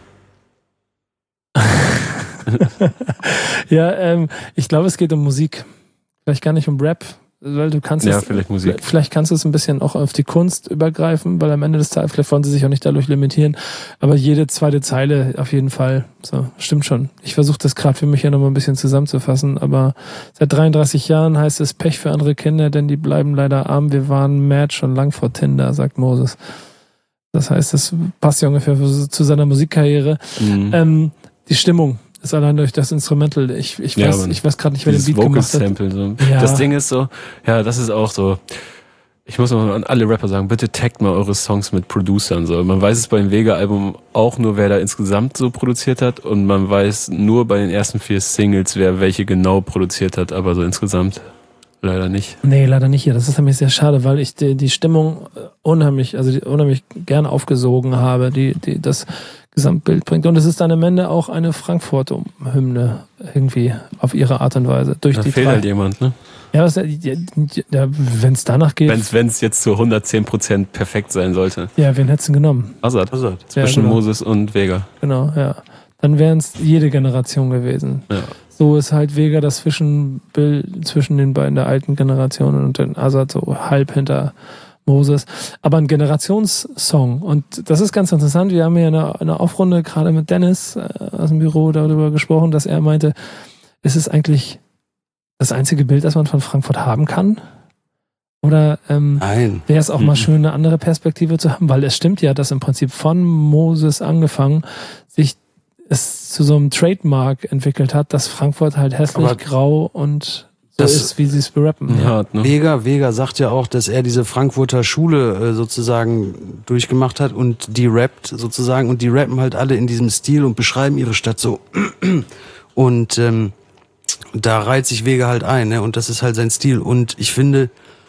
Ja, ähm, ich glaube, es geht um Musik. Vielleicht gar nicht um Rap, weil du kannst ja, es, vielleicht Musik. Vielleicht kannst du es ein bisschen auch auf die Kunst übergreifen, weil am Ende des Tages, vielleicht wollen sie sich auch nicht dadurch limitieren, aber jede zweite Zeile auf jeden Fall, so, stimmt schon. Ich versuche das gerade für mich ja nochmal ein bisschen zusammenzufassen, aber seit dreiunddreißig Jahren heißt es Pech für andere Kinder, denn die bleiben leider arm, wir waren mad schon lang vor Tinder, sagt Moses. Das heißt, das passt ja ungefähr zu seiner Musikkarriere. Mhm. Ähm, die Stimmung ist allein durch das Instrumental. Ich, ich ja, weiß, ich weiß gerade nicht, wer den Beat Vocal gemacht hat. Sample, so. Ja. Das Ding ist so, ja, das ist auch so. Ich muss mal an alle Rapper sagen, bitte taggt mal eure Songs mit Producern. So. Man weiß es beim Vega-Album auch nur, wer da insgesamt so produziert hat und man weiß nur bei den ersten vier Singles, wer welche genau produziert hat, aber so insgesamt leider nicht. Nee, leider nicht hier. Das ist nämlich sehr schade, weil ich die, die Stimmung unheimlich, also die, unheimlich gern aufgesogen habe, die, die das Gesamtbild bringt. Und es ist dann am Ende auch eine Frankfurt-Hymne irgendwie auf ihre Art und Weise. Durch da die fehlt drei. halt jemand, ne? Ja, ja, ja wenn es danach geht. Wenn es jetzt zu hundertzehn Prozent perfekt sein sollte. Ja, wen hättest du genommen? Azad. Azad. Zwischen ja, genau. Moses und Vega. Genau, ja. Dann wären es jede Generation gewesen. Ja. So ist halt Vega das Zwischenbild zwischen den beiden der alten Generationen und den Azad so halb hinter Moses. Aber ein Generationssong. Und das ist ganz interessant. Wir haben ja in einer, einer Aufrunde gerade mit Dennis äh, aus dem Büro darüber gesprochen, dass er meinte, ist es eigentlich das einzige Bild, das man von Frankfurt haben kann? Oder ähm, wäre es auch mhm. mal schön, eine andere Perspektive zu haben? Weil es stimmt ja, dass im Prinzip von Moses angefangen sich es zu so einem Trademark entwickelt hat, dass Frankfurt halt hässlich, aber grau und so das ist, wie sie es berappen. Ja. Ja, ne? Vega, Vega sagt ja auch, dass er diese Frankfurter Schule äh, sozusagen durchgemacht hat und die rappt sozusagen und die rappen halt alle in diesem Stil und beschreiben ihre Stadt so. Und ähm, da reiht sich Vega halt ein, ne? Und das ist halt sein Stil. Und ich finde,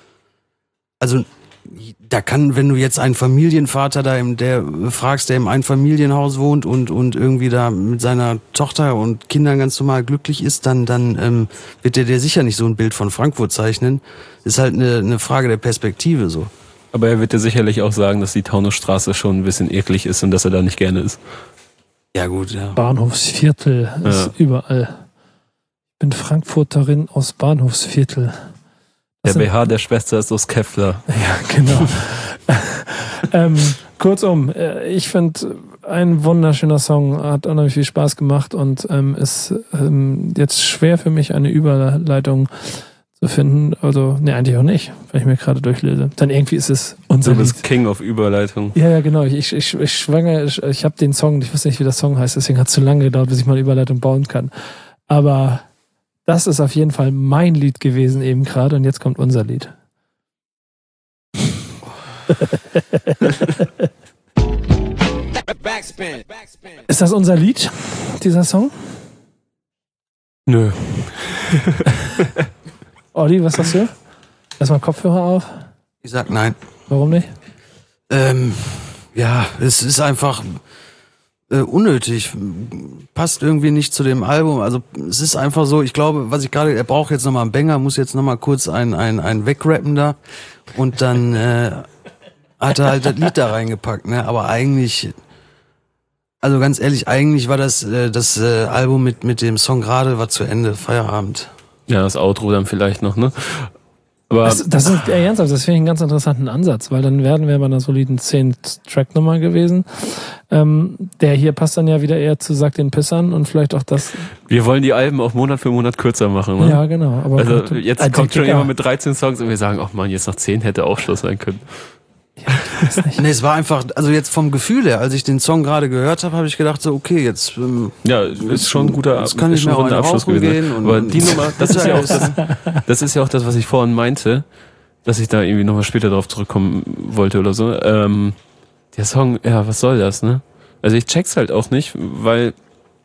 also da kann, wenn du jetzt einen Familienvater da im, der fragst, der im Einfamilienhaus wohnt und und irgendwie da mit seiner Tochter und Kindern ganz normal glücklich ist, dann dann ähm, wird der dir sicher nicht so ein Bild von Frankfurt zeichnen. Ist halt eine eine Frage der Perspektive so. Aber er wird dir sicherlich auch sagen, dass die Taunusstraße schon ein bisschen eklig ist und dass er da nicht gerne ist. Ja gut, ja. Bahnhofsviertel ist ja. überall. Ich bin Frankfurterin aus Bahnhofsviertel. Der B H der Schwester ist aus Kevlar. Ja, genau. ähm, kurzum, ich finde, ein wunderschöner Song, hat unheimlich viel Spaß gemacht und ähm, ist ähm, jetzt schwer für mich, eine Überleitung zu finden. Also, ne, eigentlich auch nicht, wenn ich mir gerade durchlese. Dann irgendwie ist es unser Du bist Lied. King of Überleitung. Ja, ja, genau. Ich, ich, ich schwange, ich, ich habe den Song, ich wusste nicht, wie der Song heißt, deswegen hat es zu lange gedauert, bis ich mal eine Überleitung bauen kann. Aber das ist auf jeden Fall mein Lied gewesen eben gerade und jetzt kommt unser Lied. Ist das unser Lied, dieser Song? Nö. Olli, was sagst du? Lass mal Kopfhörer auf. Ich sag nein. Warum nicht? Ähm, ja, es ist einfach... äh, unnötig. Passt irgendwie nicht zu dem Album. Also es ist einfach so, ich glaube, was ich gerade, er braucht jetzt nochmal einen Banger, muss jetzt nochmal kurz einen, einen, einen wegrappen da. Und dann äh, hat er halt das Lied da reingepackt, ne? Aber eigentlich, also ganz ehrlich, eigentlich war das äh, das äh, Album mit mit dem Song gerade war zu Ende, Feierabend. Ja, das Outro dann vielleicht noch, ne? Aber Das, das ist ja ernsthaft, das finde ich einen ganz interessanten Ansatz, weil dann werden wir bei einer soliden zehn-Track-Nummer gewesen. Ähm, der hier passt dann ja wieder eher zu Sag den Pissern und vielleicht auch das. wir wollen die Alben auch Monat für Monat kürzer machen, ne? Ja, genau. Aber Also gut, jetzt äh, kommt schon Dicker. jemand mit dreizehn Songs und wir sagen, ach man, jetzt nach zehn hätte auch Schluss sein können. Ja, ich weiß nicht. Nee, es war einfach, also jetzt vom Gefühl her, als ich den Song gerade gehört habe, habe ich gedacht so, okay, jetzt ähm, Ja, ist schon ein guter, jetzt kann ist ich schon mir ein auch runder einen Abschluss rauchen gewesen. gehen und- Aber die Nummer, das ist ja auch Ja, das, das ist ja auch das, was ich vorhin meinte, dass ich da irgendwie nochmal später drauf zurückkommen wollte oder so. Ähm, der Song, ja, was soll das, ne? Also ich check's halt auch nicht, weil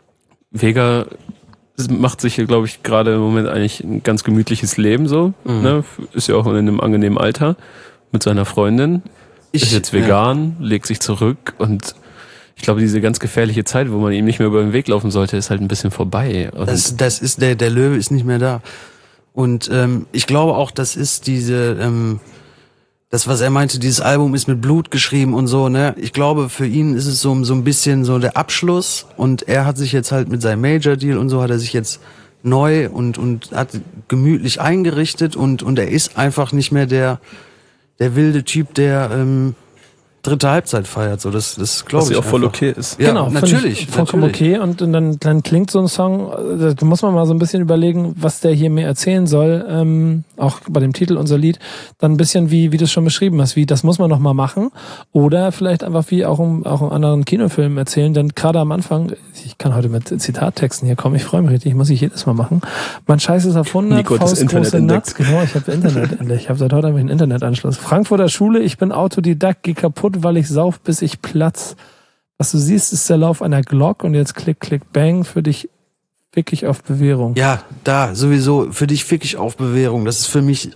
Vega macht sich hier, glaube ich, gerade im Moment eigentlich ein ganz gemütliches Leben so, Mhm. ne? Ist ja auch in einem angenehmen Alter mit seiner Freundin. ich, Ist jetzt vegan, legt sich zurück und ich glaube, diese ganz gefährliche Zeit, wo man ihm nicht mehr über den Weg laufen sollte, ist halt ein bisschen vorbei. Und Das, das ist der, der Löwe ist nicht mehr da. Und ähm, ich glaube auch, das ist diese, ähm, das, was er meinte, dieses Album ist mit Blut geschrieben und so, ne? Ich glaube, für ihn ist es so, so ein bisschen so der Abschluss und er hat sich jetzt halt mit seinem Major-Deal und so hat er sich jetzt neu und, und hat gemütlich eingerichtet und, und er ist einfach nicht mehr der, der wilde Typ, der ähm, dritte Halbzeit feiert. So, das, das glaube was ich ja auch voll einfach. okay ist. Ja, Genau, finde natürlich. ich vollkommen natürlich. okay. Und dann, dann klingt so ein Song, äh, da muss man mal so ein bisschen überlegen, was der hier mir erzählen soll, ähm, auch bei dem Titel unser Lied, dann ein bisschen wie, wie du es schon beschrieben hast, wie das muss man noch mal machen oder vielleicht einfach wie auch im, auch in anderen Kinofilmen erzählen, denn gerade am Anfang, ich kann heute mit Zitattexten hier kommen, ich freue mich richtig, muss ich jedes Mal machen. Mein Scheiß ist auf hundert, Nico hat das Internet faustgroße entdeckt. Nuts, genau, ich habe Internet endlich, ich habe seit heute einen Internetanschluss. Frankfurter Schule, ich bin Autodidakt, geh kaputt, weil ich sauf, bis ich platz. Was du siehst, ist der Lauf einer Glock und jetzt klick, klick, bang, für dich fick ich auf Bewährung. Ja, da, sowieso, für dich fick ich auf Bewährung. Das ist für mich,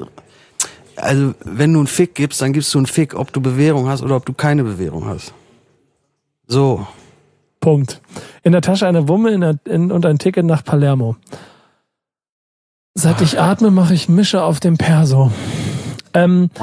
also, wenn du einen Fick gibst, dann gibst du einen Fick, ob du Bewährung hast oder ob du keine Bewährung hast. So. Punkt. In der Tasche eine Wumme in der, in, und ein Ticket nach Palermo. Seit ich atme, mache ich Mische auf dem Perso. Ähm,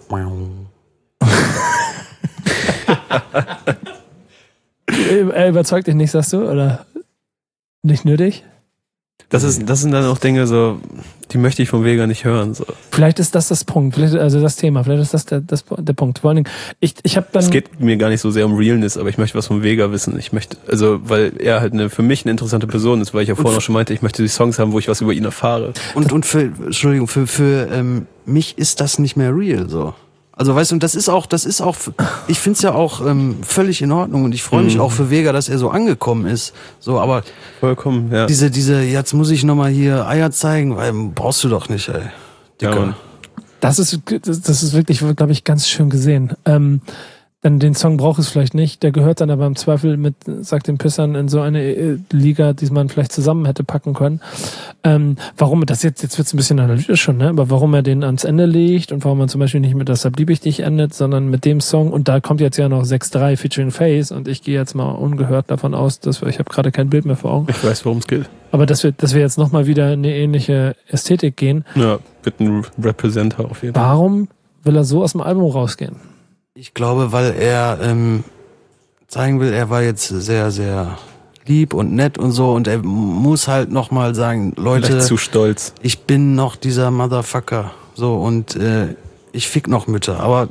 er überzeugt dich nicht, sagst du? Oder nicht nötig? Das ist, das sind dann auch Dinge so, die möchte ich vom Vega nicht hören. So. Vielleicht ist das das Punkt, vielleicht, also das Thema, vielleicht ist das der, das, der Punkt. Vor allen Dingen, ich, ich habe dann... Es geht mir gar nicht so sehr um Realness, aber ich möchte was vom Vega wissen. Ich möchte, also, weil er halt eine, für mich eine interessante Person ist, weil ich ja vorhin auch schon meinte, ich möchte die Songs haben, wo ich was über ihn erfahre. Und, und für, Entschuldigung, für, für ähm, mich ist das nicht mehr real, so. Also weißt du, und das ist auch, das ist auch, ich find's ja auch ähm, völlig in Ordnung und ich freue mich Mhm. auch für Vega, dass er so angekommen ist. So, aber Vollkommen, ja. diese, diese, jetzt muss ich nochmal hier Eier zeigen, weil brauchst du doch nicht, ey. Ja, Dicker. Mann. Das ist, das das ist wirklich, glaube ich, ganz schön gesehen. Ähm, denn den Song braucht es vielleicht nicht. Der gehört dann aber im Zweifel mit, sagt den Pissern, in so eine äh, Liga, die man vielleicht zusammen hätte packen können. Ähm, warum, das jetzt, jetzt wird's ein bisschen analytisch schon, ne? Aber warum er den ans Ende legt und warum man zum Beispiel nicht mit Deshalb lieb ich dich endet, sondern mit dem Song. Und da kommt jetzt ja noch sechs drei featuring Face und ich gehe jetzt mal ungehört davon aus, dass wir, ich habe gerade kein Bild mehr vor Augen, Ich weiß, worum es geht. aber dass wir, dass wir jetzt nochmal wieder in eine ähnliche Ästhetik gehen. Ja, wird ein Representer auf jeden Fall. Warum will er so aus dem Album rausgehen? Ich glaube, weil er ähm, zeigen will, er war jetzt sehr, sehr lieb und nett und so und er muss halt nochmal sagen, Leute, Vielleicht zu stolz. ich bin noch dieser Motherfucker. So und äh, ich fick noch Mütter, aber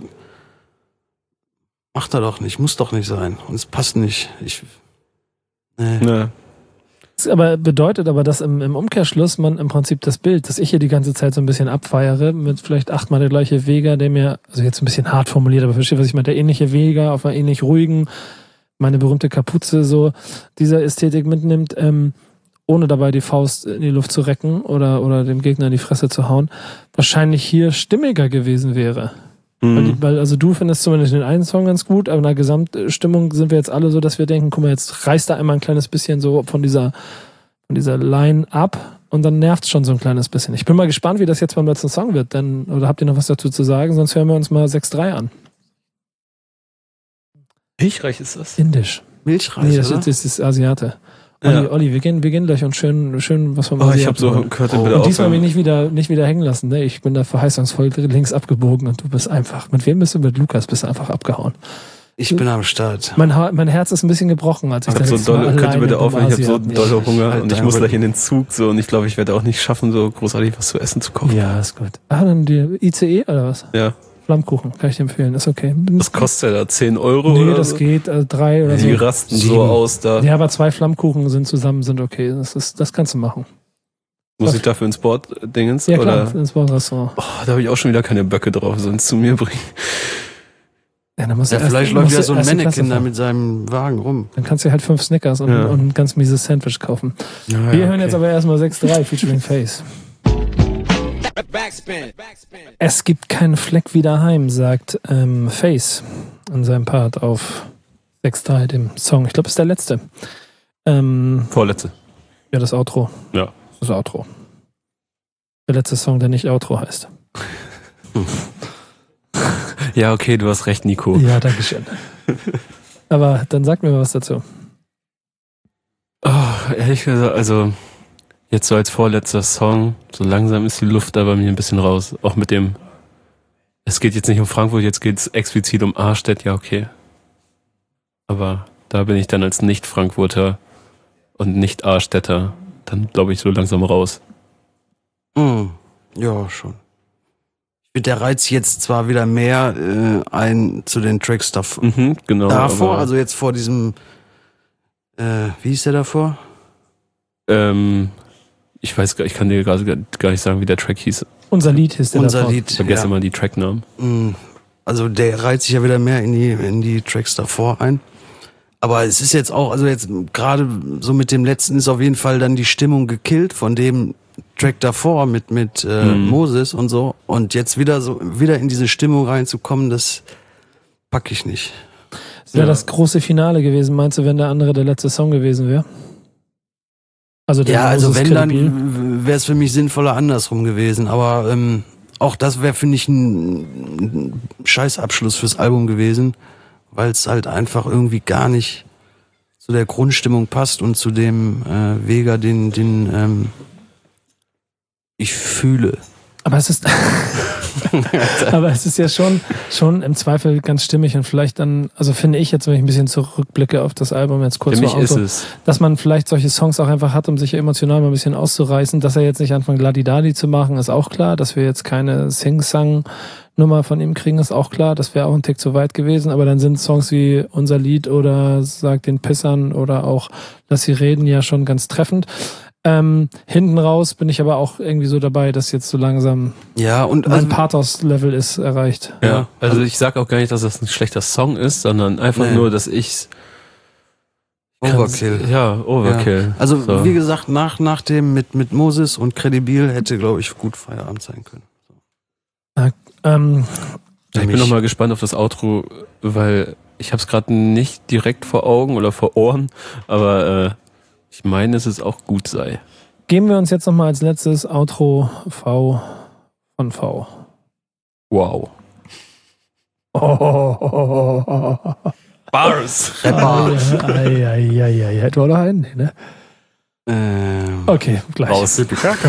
macht er doch nicht, muss doch nicht sein. Und es passt nicht. Ich nee. Ja. Das aber bedeutet aber, dass im, im Umkehrschluss man im Prinzip das Bild, das ich hier die ganze Zeit so ein bisschen abfeiere, mit vielleicht achtmal der gleiche Vega, der mir, also jetzt ein bisschen hart formuliert, aber versteht, was ich meine, der ähnliche Vega auf einer ähnlich ruhigen, meine berühmte Kapuze, so dieser Ästhetik mitnimmt, ähm, ohne dabei die Faust in die Luft zu recken oder, oder dem Gegner in die Fresse zu hauen, wahrscheinlich hier stimmiger gewesen wäre. Weil, die, weil, also du findest zumindest den einen Song ganz gut, aber in der Gesamtstimmung sind wir jetzt alle so, dass wir denken, guck mal, jetzt reißt da einmal ein kleines bisschen so von dieser, von dieser Line ab und dann nervt's schon so ein kleines bisschen. Ich bin mal gespannt, wie das jetzt beim letzten Song wird, denn, oder habt ihr noch was dazu zu sagen? Sonst hören wir uns mal sechs drei an. Milchreich ist das. Indisch. Milchreis, Nee, das oder? ist, das ist Asiate. Olli, Ja. Olli, wir gehen, wir gehen gleich und schön, schön was vom Oh, ich Asiaten habe so holen. gehört, Oh. bitte Und diesmal aufhören. mich nicht wieder, nicht wieder hängen lassen. Ne? Ich bin da verheißungsvoll links abgebogen und du bist einfach, mit wem bist du? Mit Lukas bist du einfach abgehauen. Ich bin am Start. Mein, ha- mein Herz ist ein bisschen gebrochen, als ich Ich das habe so letzte Mal dolle, könnt ihr alleine bitte beim aufhören, ich habe so Asiaten- dolle Hunger Halt und ich dein muss Rücken. gleich in den Zug so und ich glaube, ich werde auch nicht schaffen, so großartig was zu essen zu kaufen. Ja, ist gut. Ah, dann die I C E oder was? Ja. Flammkuchen, kann ich dir empfehlen, ist okay. Was kostet der da? zehn Euro Nee, oder das so? geht, also drei oder Die so. rasten Sieben. so aus da. Ja, aber zwei Flammkuchen sind zusammen, sind okay. Das ist, das kannst du machen. Muss ich dafür ins Sport-Dingens? Ja, klar, Oder? ins Bordrestaurant. Oh, da habe ich auch schon wieder keine Böcke drauf, sonst zu mir bringen. Ja, dann musst du Ja, erst- vielleicht läuft musst ja du so ein erste Klasse Mannequin da fahren. mit seinem Wagen rum. Dann kannst du halt fünf Snickers und, Ja. und ein ganz mieses Sandwich kaufen. Ja, Wir ja, hören okay. jetzt aber erstmal sechs drei featuring Face. Es gibt keinen Fleck wie daheim, sagt ähm, Face in seinem Part auf sechs drei, dem Song. Ich glaube, es ist der letzte. Ähm, Vorletzte. ja, das Outro. Ja. Das Outro. Der letzte Song, der nicht Outro heißt. Ja, okay, du hast recht, Nico. Ja, danke schön. Aber dann sag mir mal was dazu. Oh, ehrlich gesagt, also jetzt so als vorletzter Song, so langsam ist die Luft da bei mir ein bisschen raus. Auch mit dem, es geht jetzt nicht um Frankfurt, jetzt geht es explizit um Arstedt, ja okay. Aber da bin ich dann als Nicht-Frankfurter und Nicht-Arstädter dann, glaube ich, so langsam raus. Hm, ja, schon. Ich finde, der reizt jetzt zwar wieder mehr äh, ein zu den Tracks davor. Mhm, genau. davor, aber, also jetzt vor diesem, äh, wie hieß der davor? ähm, ich weiß gar, ich kann dir gerade gar, gar nicht sagen, wie der Track hieß. Unser Lied ist der Unser davon. Lied. Ich vergesse ja. mal die Tracknamen. Mm, Also der reizt sich ja wieder mehr in die, in die Tracks davor ein. Aber es ist jetzt auch, also jetzt gerade so mit dem letzten ist auf jeden Fall dann die Stimmung gekillt von dem Track davor mit, mit äh, Mhm. Moses und so. Und jetzt wieder so, wieder in diese Stimmung reinzukommen, das pack ich nicht. Das wäre Ja. das große Finale gewesen, meinst du, wenn der andere der letzte Song gewesen wäre? Also der Ja, also Moses wenn, Kredibil. dann wäre es für mich sinnvoller andersrum gewesen. Aber ähm, auch das wäre, finde ich, ein, ein Scheißabschluss fürs Album gewesen, weil es halt einfach irgendwie gar nicht zu der Grundstimmung passt und zu dem äh, Vega, den, den ähm, ich fühle. Aber es ist, aber es ist ja schon, schon im Zweifel ganz stimmig und vielleicht dann, also finde ich jetzt, wenn ich ein bisschen zurückblicke auf das Album jetzt kurz Für mich vor ist Auto, es. dass man vielleicht solche Songs auch einfach hat, um sich emotional mal ein bisschen auszureißen, dass er jetzt nicht anfängt, Ladidadi zu machen, ist auch klar, dass wir jetzt keine Sing-Sang-Nummer von ihm kriegen, ist auch klar, das wäre auch ein Tick zu weit gewesen, aber dann sind Songs wie Unser Lied oder Sag den Pissern oder auch Lass sie reden ja schon ganz treffend. Ähm, hinten raus bin ich aber auch irgendwie so dabei, dass jetzt so langsam Ja, und mein also, Pathos-Level ist erreicht. Ja, also ich sag auch gar nicht, dass das ein schlechter Song ist, sondern einfach Nee. nur, dass ich's Overkill. Ja, Overkill. Also So. wie gesagt, nach, nach dem mit, mit Moses und Credibil hätte, glaube ich, gut Feierabend sein können. Ähm, Ich bin nochmal gespannt auf das Outro, weil ich habe es gerade nicht direkt vor Augen oder vor Ohren, aber äh, ich meine, dass es auch gut sei. geben wir uns jetzt nochmal als letztes Outro V von V. Wow. Oh, Bars! Eieieiei. Hätten wir noch einen? Nee, ne? Ähm, Okay, gleich. Raus.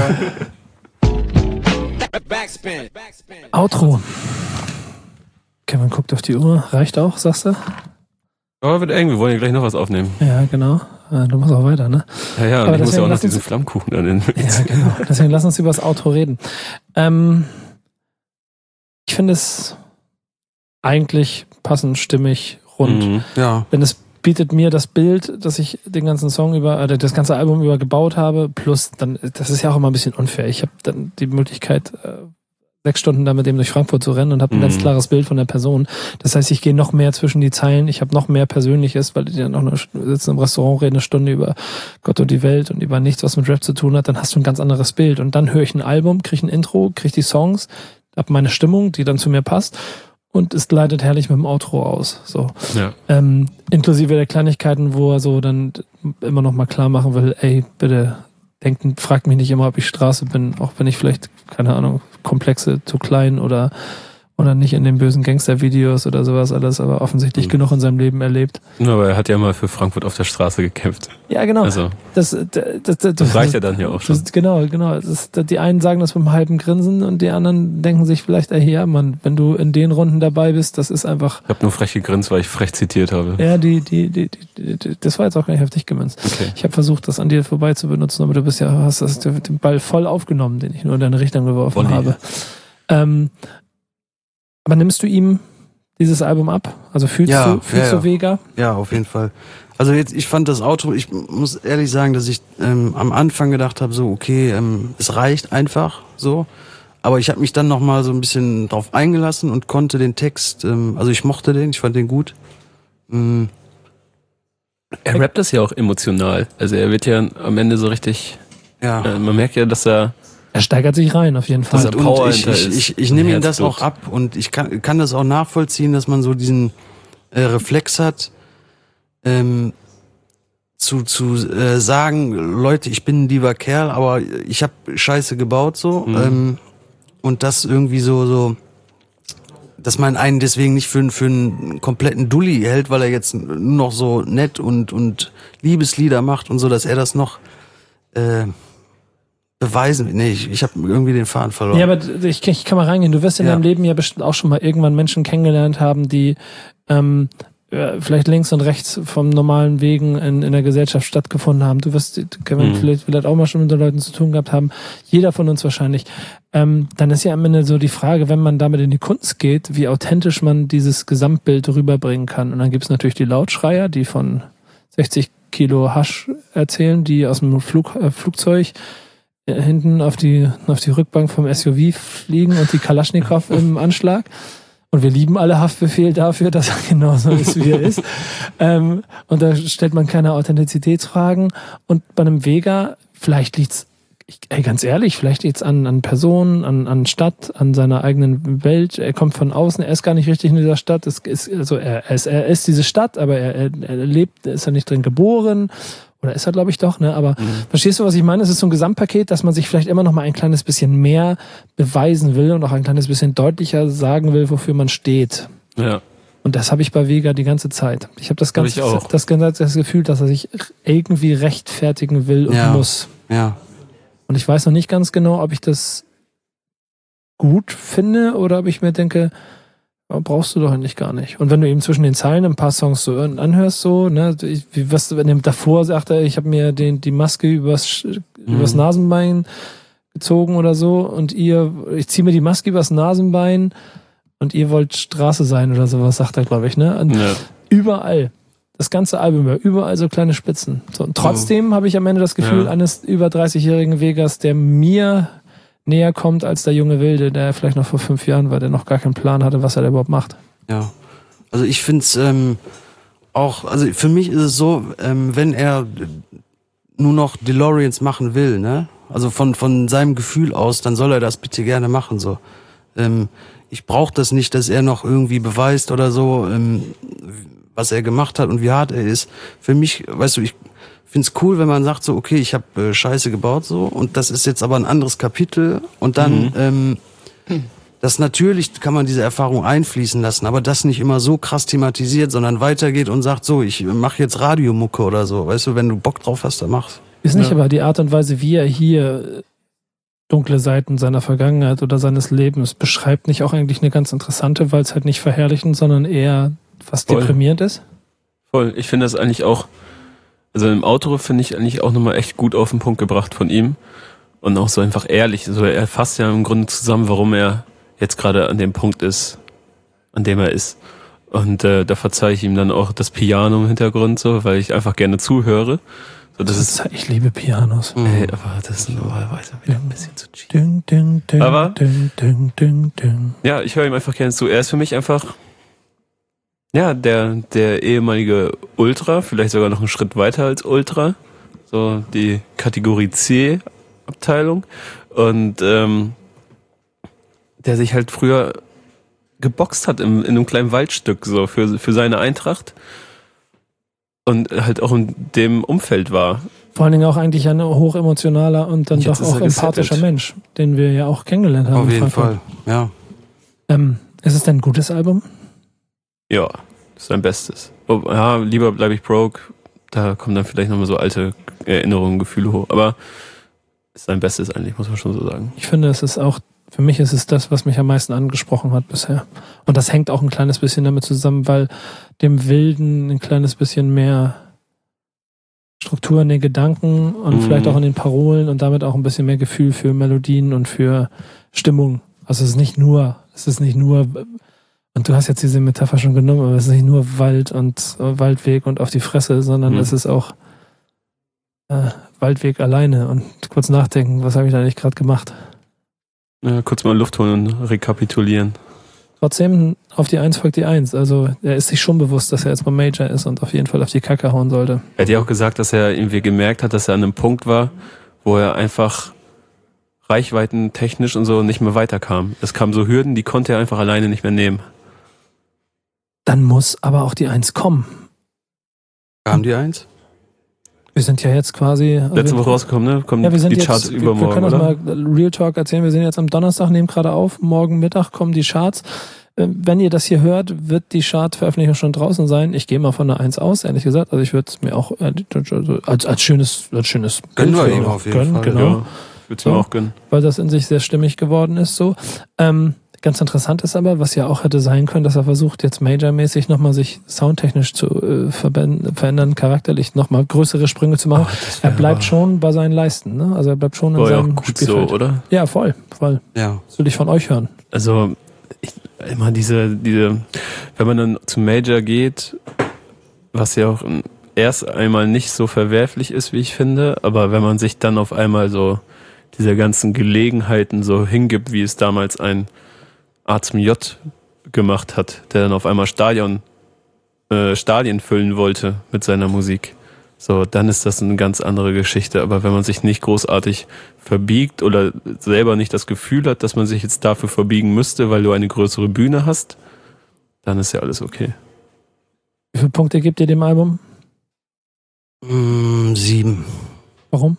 Outro. Kevin guckt auf die Uhr. Reicht auch, sagst du? Aber wird eng, wir wollen ja gleich noch was aufnehmen. Ja, genau. Äh, Du musst auch weiter, ne? Ja, ja, Aber und ich muss ja deswegen auch noch lass uns- diesen Flammkuchen dann in. Ja, genau. Deswegen lass uns über das Outro reden. Ähm, ich finde es eigentlich passend, stimmig, rund. Mhm. ja. Denn es bietet mir das Bild, dass ich den ganzen Song über, äh, das ganze Album über gebaut habe, plus dann, das ist ja auch immer ein bisschen unfair. Ich habe dann die Möglichkeit, äh, sechs Stunden da mit dem durch Frankfurt zu rennen und habe ein Mhm. ganz klares Bild von der Person. Das heißt, ich gehe noch mehr zwischen die Zeilen, ich habe noch mehr Persönliches, weil die dann auch eine, sitzen im Restaurant, reden eine Stunde über Gott und die Welt und über nichts, was mit Rap zu tun hat, dann hast du ein ganz anderes Bild. Und dann höre ich ein Album, kriege ein Intro, kriege die Songs, habe meine Stimmung, die dann zu mir passt und es gleitet herrlich mit dem Outro aus. So. Ja. Ähm, inklusive der Kleinigkeiten, wo er so dann immer noch mal klar machen will, ey, bitte, denkt, fragt mich nicht immer, ob ich Straße bin, auch wenn ich vielleicht, keine Ahnung, Komplexe zu klein oder Oder nicht in den bösen Gangster-Videos oder sowas alles, aber offensichtlich mhm. genug in seinem Leben erlebt. Ja, aber er hat ja mal für Frankfurt auf der Straße gekämpft. Ja, genau. Also, das, das, das, das, das reicht ja dann ja auch schon. Das, genau, genau. Das, die einen sagen das mit einem halben Grinsen und die anderen denken sich vielleicht, ey, ja, Mann, wenn du in den Runden dabei bist, das ist einfach... Ich habe nur frech gegrinst, weil ich frech zitiert habe. Ja, die, die, die, die, die das war jetzt auch gar nicht auf dich gemünzt. Okay. Ich habe versucht, das an dir vorbei zu benutzen, aber du bist ja, hast das, den Ball voll aufgenommen, den ich nur in deine Richtung geworfen Volley. habe. Ähm, Aber nimmst du ihm dieses Album ab? Also fühlst ja, du, fühlst ja, du Vega? Ja, auf jeden Fall. Also jetzt, ich fand das Outro, ich muss ehrlich sagen, dass ich ähm, am Anfang gedacht habe, so okay, ähm, es reicht einfach so. Aber ich habe mich dann nochmal so ein bisschen drauf eingelassen und konnte den Text, ähm, also ich mochte den, ich fand den gut. Mhm. Er rappt das ja auch emotional. Also er wird ja am Ende so richtig, ja. äh, man merkt ja, dass er Er steigert sich rein, auf jeden Fall. Dass er Power und ich, ich, ist, ich, ich nehme ihm das Herzblut. auch ab und ich kann, kann das auch nachvollziehen, dass man so diesen äh, Reflex hat, ähm, zu, zu äh, sagen, Leute, ich bin ein lieber Kerl, aber ich habe Scheiße gebaut so mhm. ähm, und das irgendwie so, so, dass man einen deswegen nicht für, für einen kompletten Dulli hält, weil er jetzt nur noch so nett und, und Liebeslieder macht und so, dass er das noch äh, beweisen. Nee, ich, ich habe irgendwie den Faden verloren. Ja, aber ich, ich kann mal reingehen. Du wirst in ja. deinem Leben ja bestimmt auch schon mal irgendwann Menschen kennengelernt haben, die ähm, vielleicht links und rechts vom normalen Wegen in, in der Gesellschaft stattgefunden haben. Du wirst, Kevin, mhm. vielleicht, vielleicht auch mal schon mit den Leuten zu tun gehabt haben. Jeder von uns wahrscheinlich. Ähm, dann ist ja am Ende so die Frage, wenn man damit in die Kunst geht, wie authentisch man dieses Gesamtbild rüberbringen kann. Und dann gibt es natürlich die Lautschreier, die von sechzig Kilo Hasch erzählen, die aus dem Flug, äh, Flugzeug hinten auf die, auf die Rückbank vom S U V fliegen und die Kalaschnikow im Anschlag. Und wir lieben alle Haftbefehl dafür, dass er genauso ist, wie er ist. ähm, und da stellt man keine Authentizitätsfragen. Und bei einem Vega, vielleicht liegt's, ey, ganz ehrlich, vielleicht liegt's an, an Personen, an, an Stadt, an seiner eigenen Welt. Er kommt von außen, er ist gar nicht richtig in dieser Stadt. Es ist, also er, er, ist, er ist diese Stadt, aber er, er, er lebt, ist er nicht drin geboren. Oder ist er, glaube ich, doch, ne? Aber mhm. verstehst du, was ich meine? Es ist so ein Gesamtpaket, dass man sich vielleicht immer noch mal ein kleines bisschen mehr beweisen will und auch ein kleines bisschen deutlicher sagen will, wofür man steht. Ja. Und das habe ich bei Vega die ganze Zeit. Ich habe das ganze hab das, das, das Gefühl, dass er sich irgendwie rechtfertigen will und ja. muss. Ja. Und ich weiß noch nicht ganz genau, ob ich das gut finde oder ob ich mir denke, brauchst du doch eigentlich gar nicht. Und wenn du eben zwischen den Zeilen ein paar Songs so anhörst, so, ne, wie, was, wenn er davor sagt, er, ich habe mir den, die Maske übers, mhm. übers Nasenbein gezogen oder so und ihr, ich ziehe mir die Maske übers Nasenbein und ihr wollt Straße sein oder sowas, sagt er, glaube ich, ne? Und ja. überall, das ganze Album, überall so kleine Spitzen. So, und trotzdem oh. habe ich am Ende das Gefühl ja. eines über dreißigjährigen Vegas, der mir näher kommt als der junge Wilde, der vielleicht noch vor fünf Jahren war, der noch gar keinen Plan hatte, was er da überhaupt macht. Ja, also ich finde es ähm, auch, also für mich ist es so, ähm, wenn er nur noch DeLoreans machen will, ne, also von von seinem Gefühl aus, dann soll er das bitte gerne machen, so. Ähm, ich brauche das nicht, dass er noch irgendwie beweist oder so, ähm, was er gemacht hat und wie hart er ist. Für mich, weißt du, ich finde es cool, wenn man sagt so, okay, ich habe äh, Scheiße gebaut so und das ist jetzt aber ein anderes Kapitel und dann, mhm. ähm, das natürlich kann man diese Erfahrung einfließen lassen, aber das nicht immer so krass thematisiert, sondern weitergeht und sagt so, ich mache jetzt Radiomucke oder so, weißt du, wenn du Bock drauf hast, dann mach's. Ist nicht ja. aber die Art und Weise, wie er hier dunkle Seiten seiner Vergangenheit oder seines Lebens beschreibt, nicht auch eigentlich eine ganz interessante, weil es halt nicht verherrlichend, sondern eher fast Voll. deprimierend ist? Voll, ich finde das eigentlich auch. Also im Outro finde ich eigentlich auch nochmal echt gut auf den Punkt gebracht von ihm. Und auch so einfach ehrlich. Also er fasst ja im Grunde zusammen, warum er jetzt gerade an dem Punkt ist, an dem er ist. Und äh, da verzeihe ich ihm dann auch das Piano im Hintergrund so, weil ich einfach gerne zuhöre. So, das ist, ich liebe Pianos. Ey, aber das ist normalerweise wieder ein bisschen zu cheap. Ding, ding, ding, aber ding, ding, ding, ding. Ja, ich höre ihm einfach gerne zu. Er ist für mich einfach ja, der, der ehemalige Ultra, vielleicht sogar noch einen Schritt weiter als Ultra. So die Kategorie C-Abteilung. Und ähm, der sich halt früher geboxt hat in, in einem kleinen Waldstück so für, für seine Eintracht. Und halt auch in dem Umfeld war. Vor allen Dingen auch eigentlich ein hochemotionaler und dann Jetzt doch auch empathischer Mensch, den wir ja auch kennengelernt haben. Auf jeden Fall, ja. Ähm, Ist es denn ein gutes Album? Ja, das ist sein Bestes. Oh, ja, lieber bleibe ich broke. Da kommen dann vielleicht nochmal so alte Erinnerungen, Gefühle hoch. Aber ist sein Bestes eigentlich, muss man schon so sagen. Ich finde, es ist auch, für mich ist es das, was mich am meisten angesprochen hat bisher. Und das hängt auch ein kleines bisschen damit zusammen, weil dem Wilden ein kleines bisschen mehr Struktur in den Gedanken und mhm. vielleicht auch in den Parolen und damit auch ein bisschen mehr Gefühl für Melodien und für Stimmung. Also es ist nicht nur, es ist nicht nur, und du hast jetzt diese Metapher schon genommen, aber es ist nicht nur Wald und äh, Waldweg und auf die Fresse, sondern mhm. es ist auch äh, Waldweg alleine und kurz nachdenken, was habe ich da eigentlich gerade gemacht? Ja, kurz mal Luft holen und rekapitulieren. Trotzdem, auf die Eins folgt die Eins. Also er ist sich schon bewusst, dass er jetzt beim Major ist und auf jeden Fall auf die Kacke hauen sollte. Er hat ja auch gesagt, dass er irgendwie gemerkt hat, dass er an einem Punkt war, wo er einfach reichweitentechnisch und so nicht mehr weiterkam. Es kamen so Hürden, die konnte er einfach alleine nicht mehr nehmen. Dann muss aber auch die Eins kommen. Kam die Eins? Wir sind ja jetzt quasi... Also Letzte Woche rausgekommen, ne? Kommen ja, wir sind die jetzt, Charts wir, übermorgen, wir können das oder? mal Real Talk erzählen. Wir sind jetzt am Donnerstag, nehmen gerade auf. Morgen Mittag kommen die Charts. Wenn ihr das hier hört, wird die Chart-Veröffentlichung schon draußen sein. Ich gehe mal von der Eins aus, ehrlich gesagt. Also ich würde es mir auch als, als schönes, als schönes Gönnen Bild wir ihm auf jeden gönnen, Fall. genau. Ja, ich würde es mir So, auch gönnen. weil das in sich sehr stimmig geworden ist. So. Ähm, ganz interessant ist aber, was ja auch hätte sein können, dass er versucht, jetzt majormäßig nochmal sich soundtechnisch zu äh, verändern, charakterlich nochmal größere Sprünge zu machen. Oh, er bleibt schon bei seinen Leisten, ne? Also er bleibt schon in War ja seinem auch gut Spielfeld. so, oder? Ja, voll, voll. Ja. Das will ich von euch hören. Also ich, immer diese, diese, wenn man dann zum Major geht, was ja auch erst einmal nicht so verwerflich ist, wie ich finde, aber wenn man sich dann auf einmal so diese ganzen Gelegenheiten so hingibt, wie es damals ein Arzt J gemacht hat, der dann auf einmal Stadion, äh, Stadien füllen wollte mit seiner Musik. So, dann ist das eine ganz andere Geschichte. Aber wenn man sich nicht großartig verbiegt oder selber nicht das Gefühl hat, dass man sich jetzt dafür verbiegen müsste, weil du eine größere Bühne hast, dann ist ja alles okay. Wie viele Punkte gebt ihr dem Album? Mm, sieben. Warum?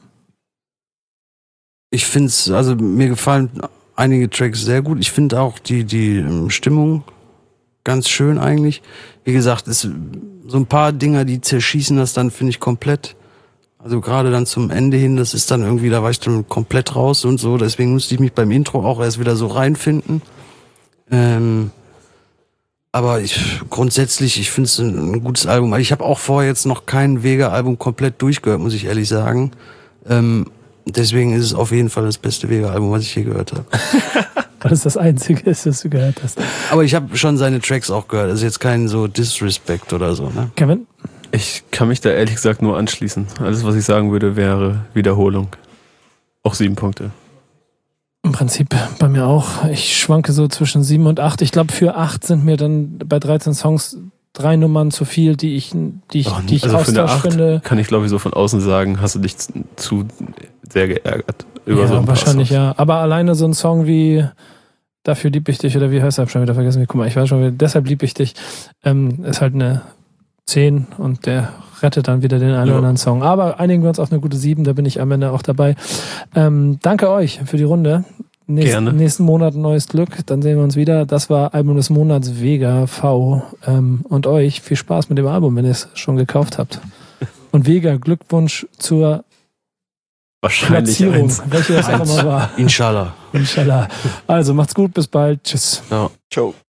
Ich finde es, also mir gefallen einige Tracks sehr gut. Ich finde auch die, die Stimmung ganz schön eigentlich. Wie gesagt, ist so ein paar Dinger, die zerschießen das dann, finde ich, komplett. Also gerade dann zum Ende hin, das ist dann irgendwie, da war ich dann komplett raus und so. Deswegen musste ich mich beim Intro auch erst wieder so reinfinden. Ähm, aber ich, grundsätzlich, ich finde es ein, ein gutes Album. Ich habe auch vorher jetzt noch kein Vega-Album komplett durchgehört, muss ich ehrlich sagen. Ähm, deswegen ist es auf jeden Fall das beste Vega-Album, was ich je gehört habe. Weil das das Einzige ist, was du gehört hast. Aber ich habe schon seine Tracks auch gehört. Das ist jetzt kein so Disrespect oder so, ne? Kevin? Ich kann mich da ehrlich gesagt nur anschließen. Alles, was ich sagen würde, wäre Wiederholung. Auch sieben Punkte. Im Prinzip bei mir auch. Ich schwanke so zwischen sieben und acht. Ich glaube, für acht sind mir dann bei dreizehn Songs drei Nummern zu viel, die ich, die ich, die ich also für eine acht finde. Kann ich, glaube ich, so von außen sagen, hast du dich zu sehr geärgert. Über ja, so ein paar wahrscheinlich Songs. ja. Aber alleine so ein Song wie Dafür lieb ich dich, oder wie heißt er? Ich hab schon wieder vergessen. Guck mal, ich weiß schon wieder, deshalb lieb ich dich, ähm, ist halt eine zehn und der rettet dann wieder den einen oder ja. anderen Song. Aber einigen wir uns auf eine gute sieben, da bin ich am Ende auch dabei. Ähm, danke euch für die Runde. Nächst, Gerne. Nächsten Monat neues Glück, dann sehen wir uns wieder. Das war Album des Monats Vega V. Ähm, und euch viel Spaß mit dem Album, wenn ihr es schon gekauft habt. Und Vega, Glückwunsch zur Wahrscheinlich Platzierung, eins. welche das auch immer war. Inshallah. Inshallah. Also macht's gut, bis bald. Tschüss. Ja. Ciao.